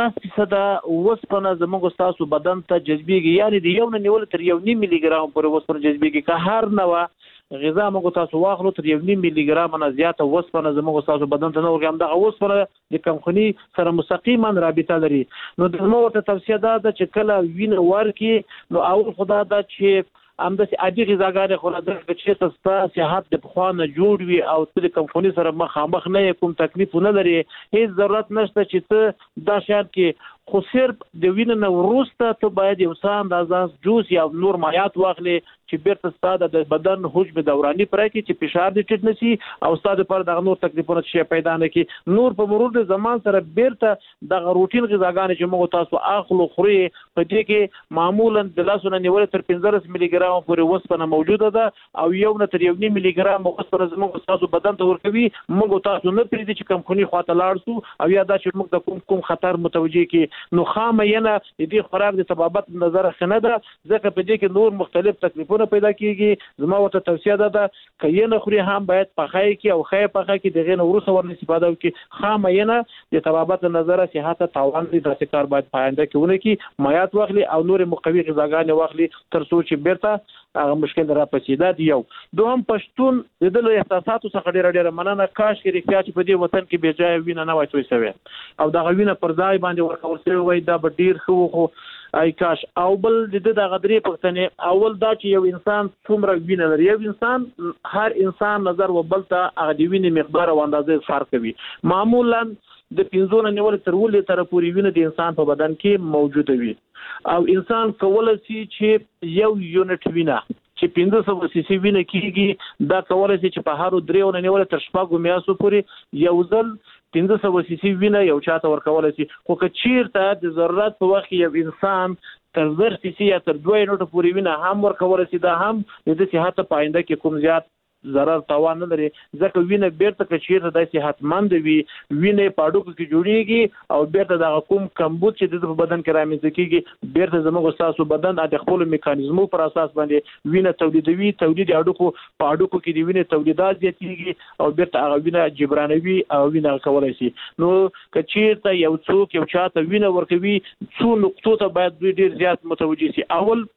10% وسپنه زموږ تاسو بدن ته جذبيږي یعنی د یو نه نیول تر 1.5 ملي ګرام پورې وسپنه جذبيږي که هر نوع غذا موږ تاسو واخلو تر 1.5 ملي ګرام نه زیاته وسپنه زموږ تاسو بدن ته نه ورګم دغه وسپنه د کمخوني سره مستقیما رابطه لري نو د نو ته توصیه ده چې کله وینه ورکی نو اول خدا دا چې امداسي عادي غذاګانې خو راځي چې تاسو صحت د بخوانه جوړ وي او د کمخوني سره مخامخ نه کوم تکلیف نه لري هیڅ ضرورت نشته چې ته دا شاید کې خو صرف د وینې نه وروسته ته باید یو څه اندازه جوس یا نور مایعات واخلي چې بیرته ستاسو د بدن حجم دوراني پرې کې چې فشار دې ټیټ نشي او ستاسو پر دغه نور تکلیفونه شي پیدا نه کی نور په مرور د زمان سره بیرته د روټین غذاګانې چې موږ تاسو اخلو خوري په دې کې معمولا د لاسونه نیول تر 15 ملي ګرام پورې وسپنه موجوده ده او یو نه تر 1 ملي ګرام وسپنه زموږ تاسو بدن ته ورکوي موږ تاسو نه پریږدي چې کم خوني خواته لاړ شو او یا دا چې موږ د کوم خطر متوجي کی نو خامه ینه د دې خوراک د سبابت نظر خنه ده ځکه په دې کې نور مختلف تکلیفونه ورکونه پیدا کیږي زما ورته توصیه ده که یې نه خوري هم باید پخای کی او خای پخای کی دغه نو ورسره ورن استفاده وکي خامه یې نه د طبابت نظر صحت تاوان دي د کار باید پاینده کېونه کی مایات واخلي او نور مقوي غذاګانې واخلي تر څو چې بیرته هغه مشکل را پسیدا دی. یو دوهم پښتون د دل احساساتو څخه ډېر مننه کاش کې رښتیا چې په دې وطن کې بې ځای وینه نه وای توي شوی او دا غوینه پر ځای باندې ورکول شوی وای دا به ډیر خو ای کاش. او بل د غدري پښتنې اول دا چې یو انسان څومره وینه لري یو انسان هر انسان نظر وبلته هغه د وینې مقدار او اندازې فرق کوي. معمولا د 15 نه نیول تر 2 لیټر پورې وینه د انسان په بدن کې موجوده وي او انسان کولای شي چې یو یونټ وینه چې 1500 سی سی وینه کیږي دا کولای شي چې په هر 3 نه نیول تر 4 میاشتو پورې یو ځل 1500 سی سی وینه یو چاته ورکولای شي. خو که چیرته د ضرورت په وخت یو انسان تر 1000 سی سی یا تر 2 یونټ پورې وینه هم ورکولای شي دا هم د صحت پاینده کې کوم زیات ضرر تاوان نه لري ځکه وینه بیرته کچیرته د صحتمند وي وینه پاډوکو کې جوړیږي او بیرته د کوم کمبود چې د بدن کې رامنځته کیږي بیرته زموږ تاسو بدن د خپل میکانیزمو پر اساس باندې وینه تولیدوي تولید اډوکو پاډوکو کې د وینه تولیدات زیاتیږي او بیرته هغه وینه جبرانوي او وینه کولای شي. نو کچیرته یو څوک یو چاته وینه ورکوي څو نقطو ته باید ډیر زیات متوجي شي.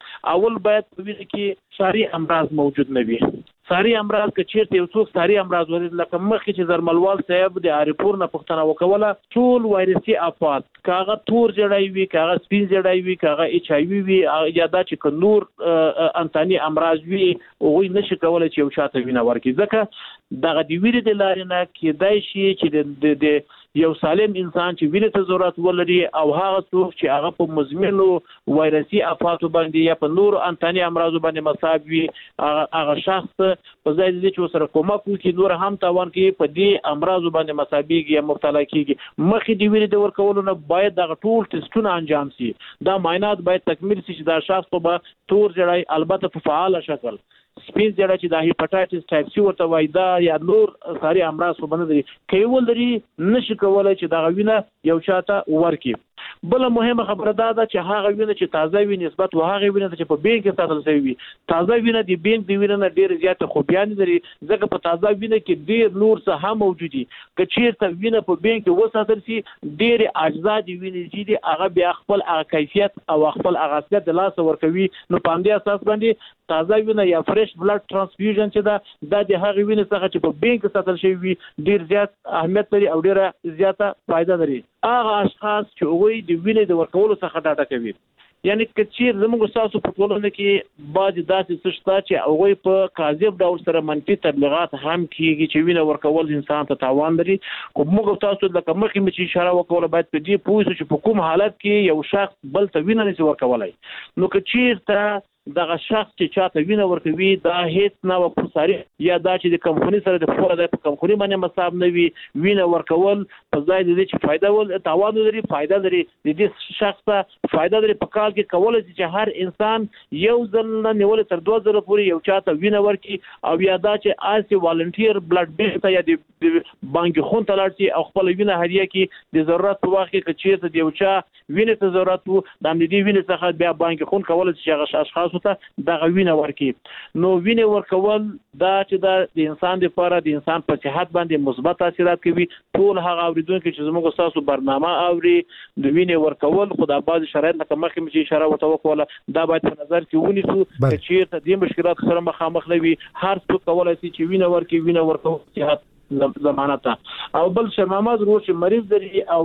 اول باید وینه کې ساري امراض موجود نه وي. ساري امراض که چیرته یو څوک ساري امراض ولري لکه مخکې چې زرملوال صاحب د عارفور نه پوښتنه وکوله ټول وایرسي افات کاغه تور جړای وي کاغه سپین جړای وي کاغه ایچ ای وي یا دا چې نور انتاني امراض وي او نشي کولای چې یو چاته وینه ورکړي ځکه دغه د ویری د لارې نه کېدای شي چې د یو سالم انسان چې وینې ته ضرورت ولري او هغه څوک چې هغه په مزمنو وایرسي افاتو باندې یا په نور انتاني امراضو باندې مصاب وي هغه شخص په ځای دې چې سره کومک وکړي نور هم تاوان کوي په دې امراضو باندې مصابيږي یا مبتلا کیږي. مخکې د ویری د ورکولو نه باید دغه ټول ټیسټونه انجام شي دا معاینات باید تکمیل شي چې دا شخص په تور جړای البته په فعال شکل سپین جړه چې د هیپاټایټس ټایپ سی ورته وای دا یا نور ساري امراض په باندې لري کیول لري نشي کولای چې دا وینه یو چاته ورکي. بل مهمه خبره ده چې هغه وینه چې تازه وي نسبت وهغه وینه چې په بینک کې ساتل شوی وي تازه وینه د بینک دی وینه ډیر زیات خوبیان لري ځکه په تازه وینه کې ډیر نور څه هم موجودي که چیرته وینه په بینک کې وساتل شي ډیر اجزا دی وینه چې هغه بیا خپل هغه کیفیت او خپل هغه اصلیت د لاس ورکوي نو په دې اساس باندې تازه وینه یا فرش بلډ ترانسفیوژن چې دا د هغه وینې څخه چې په بینک ساتل شوی وي ډیر زیات اهمیت لري او ډیره زیاته فائدہ لري. هغه اشخاص چې وګوري د وینې د ورکولو څخه ډاډه کوي یعنی کچیر زموږ تاسو په ټولنه کې بعض داسې څه شته چې هغه په کاذب ډول سره منفي تبلیغات هم کیږي چې وینه ورکول انسان ته تاوان لري. خو موږ تاسو لکه مخکې مې اشاره وکړه باید په دې پوه شو چې په کوم حالت کې یو شخص بل ته وینه نشي ورکولای. نو کچیر ته دغه شخص چې چاته وینه ورکوي دا هیڅ نه وپساري یا دا چې د کمپنی سره د فور د کمپنی باندې مصاب نه وي وینه ورکول په ځای د دې چې فائدہ ول تاوان لري فائدہ لري د دې شخص ته فائدہ لري په کال کې کولای شي چې هر انسان یو ځل نه نیول تر 2000 پورې یو چاته وینه ورکي او یا دا چې آسی والنټیر بلډ بینک ته یا د بانک خون ته لاړ شي او خپل وینه هدیه کې د ضرورت په وخت کې چې د یو چا وینه ته ضرورت وو د دې وینه څخه بیا بانک خون کولای شي هغه اشخاص ته دغه وینه ورکي. نو وینه ورکول دا چې د انسان لپاره د انسان په صحت باندې مثبت تاثیرات کوي. ټول هغه اوریدونکو چې زموږ تاسو برنامه اوري د وینه ورکول خدای باز شرایط لکه مخکې چې اشاره وکړه دا باید په نظر کې ونیسو چې د مشکلات سره مخامخ لوي هر څوک کولای شي چې وینه ورکي وینه ورکول صحت ضمانت او بل شرماماز ورو چې مریض لري او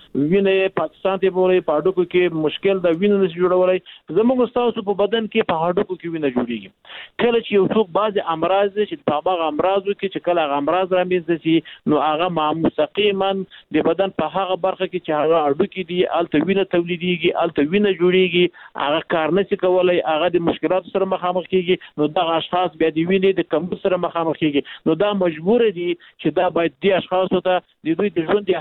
وینه پاکستان ته بولي پاډوکو کې مشکل د وینې نشي جوړولای زموږ تاسو په بدن کې په هډوکو کې وینه جوړیږي کله چې یو څوک بعض امراض چې په هغه امراضو کې چې کله هغه امراض رامنځته شي نو هغه مستقیما د بدن په هغه برخه کې چې هغه هډوکي دي الته وینه تولیديږي الته وینه جوړیږي هغه کار نشي کولای هغه د مشکلات سره مخامخ کیږي نو دغه اشخاص بیا د وینې د کمبود سره مخامخ کیږي نو دا مجبور دي چې دا باید د اشخاصو ته د دوی د ژوند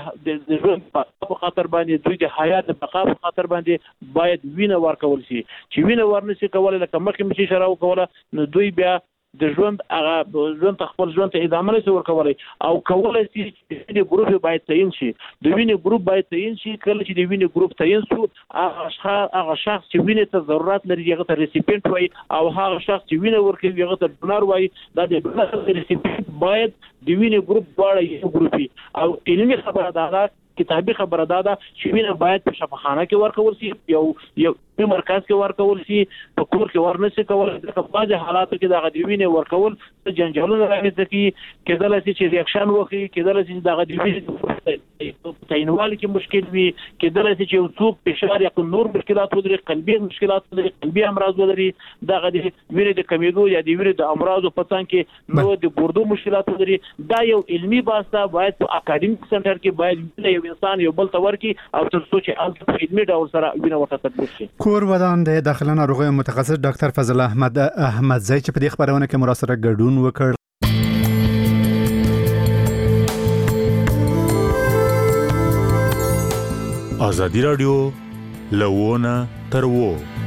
په خاطر باندې دوی د حیات په بقا په خاطر باندې باید وینه ورکول شي چې وینه ورنشي کولای لکه مخکې مشي اشاره وکړه نو دوی بیا د ژوند هغه ژوند خپل ژوند ته ادامه نشي ورکولای او کولای شي د وینې ګروپ باید تعین شي د وینې ګروپ باید تعین شي کله چې د وینې ګروپ تعین شو هغه شخص چې وینې ته ضرورت لري هغه ته ریسیپینټ وایي او هغه شخص چې وینې ورکوي هغه ته ډونر وایي دا د ریسیپینټ باید د وینې ګروپ دواړه یو ګروپي او علمي خبره ده کتابي خبره ده چې وینه باید په شفاخانه کې ورکول شي یو په مرکز کې ورکول شي په کور کې ورنسي کول د بعض حالاتو کې د غوډوینه ورکول د جنجالونو راځي کېدل چې ریاکشن وکړي کېدل چې د غوډوینه تعینوال کې مشکل وي کېدل چې یو څوک فشار یا نور مشکلات ولري قلبي مشکلات ولري قلبي امراض ولري د غوډوینه د کمیدو یا د وینې د امراضو په څنګ کې نو د ګردو مشکلات ولري دا یو علمي باسه باید په اکاډمیک سنټر کې باید یو انسان یو بل تور کې او تر څو چې الته خدمت ډول سره وینه ورته تطبیق شي. کور ودان د داخله ناروغیو متخصص ډاکټر فضل احمد احمدزی چې په دې خبرونه کې مراسله ګډون وکړ. ازادي رادیو لوونه تر وو